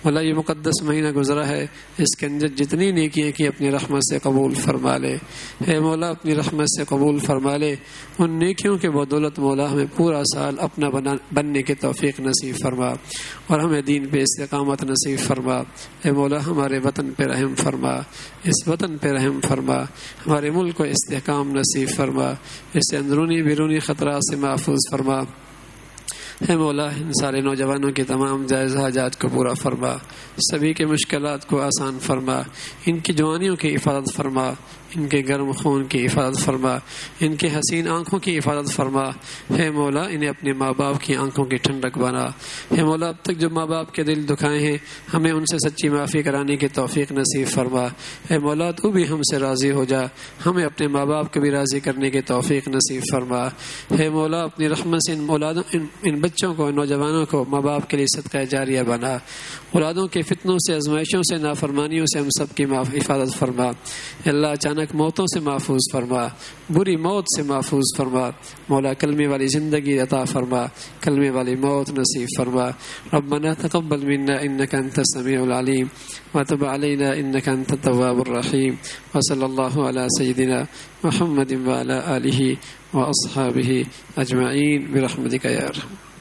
مولا یہ مقدس مہینہ گزرا ہے، اس کے اندر جتنی نیکیاں کی اپنی رحمت سے قبول فرما لے۔ اے مولا اپنی رحمت سے قبول فرما لے، ان نیکیوں کے بدولت مولا ہمیں پورا سال اپنا بننے کی توفیق نصیب فرما اور ہمیں دین پہ استقامت نصیب فرما۔ اے مولا ہمارے وطن پہ رحم فرما، اس وطن پہ رحم فرما، ہمارے ملک کو استحکام نصیب فرما، اس سے اندرونی بیرونی خطرات سے محفوظ فرما۔ اے مولا ان سارے نوجوانوں کی تمام جائز حاجات کو پورا فرما، سبھی کے مشکلات کو آسان فرما، ان کی جوانیوں کی حفاظت فرما، ان کے گرم خون کی حفاظت فرما، ان کے حسین آنکھوں کی حفاظت فرما۔ اے مولا انہیں اپنے ماں باپ کی آنکھوں کی ٹھنڈک بنا۔ اے مولا اب تک جو ماں باپ کے دل دکھائے ہیں ہمیں ان سے سچی معافی کرانے کی توفیق نصیب فرما۔ اے مولا تو بھی ہم سے راضی ہو جا، ہمیں اپنے ماں باپ کو بھی راضی کرنے کی توفیق نصیب فرما۔ اے مولا اپنی رحمت سے ان اولادوں ان, ان بچوں کو، نوجوانوں کو ماں باپ کے لیے صدقہ جاریہ بنا۔ اولادوں کے فتنوں سے، آزمائشوں سے، نافرمانیوں سے ہم سب کی حفاظت فرما۔ اللہ اچانک موتوں سے محفوظ فرما، بری موت سے محفوظ فرما۔ مولا کلمے والی زندگی عطا فرما، کلمے والی موت نصیب فرما۔ ربنا تقبل منا انك انت السميع العليم وتب علينا انك انت التواب الرحيم وصلى الله على سيدنا محمد وعلى آله واصحابه اجمعين برحمتك يا ارحم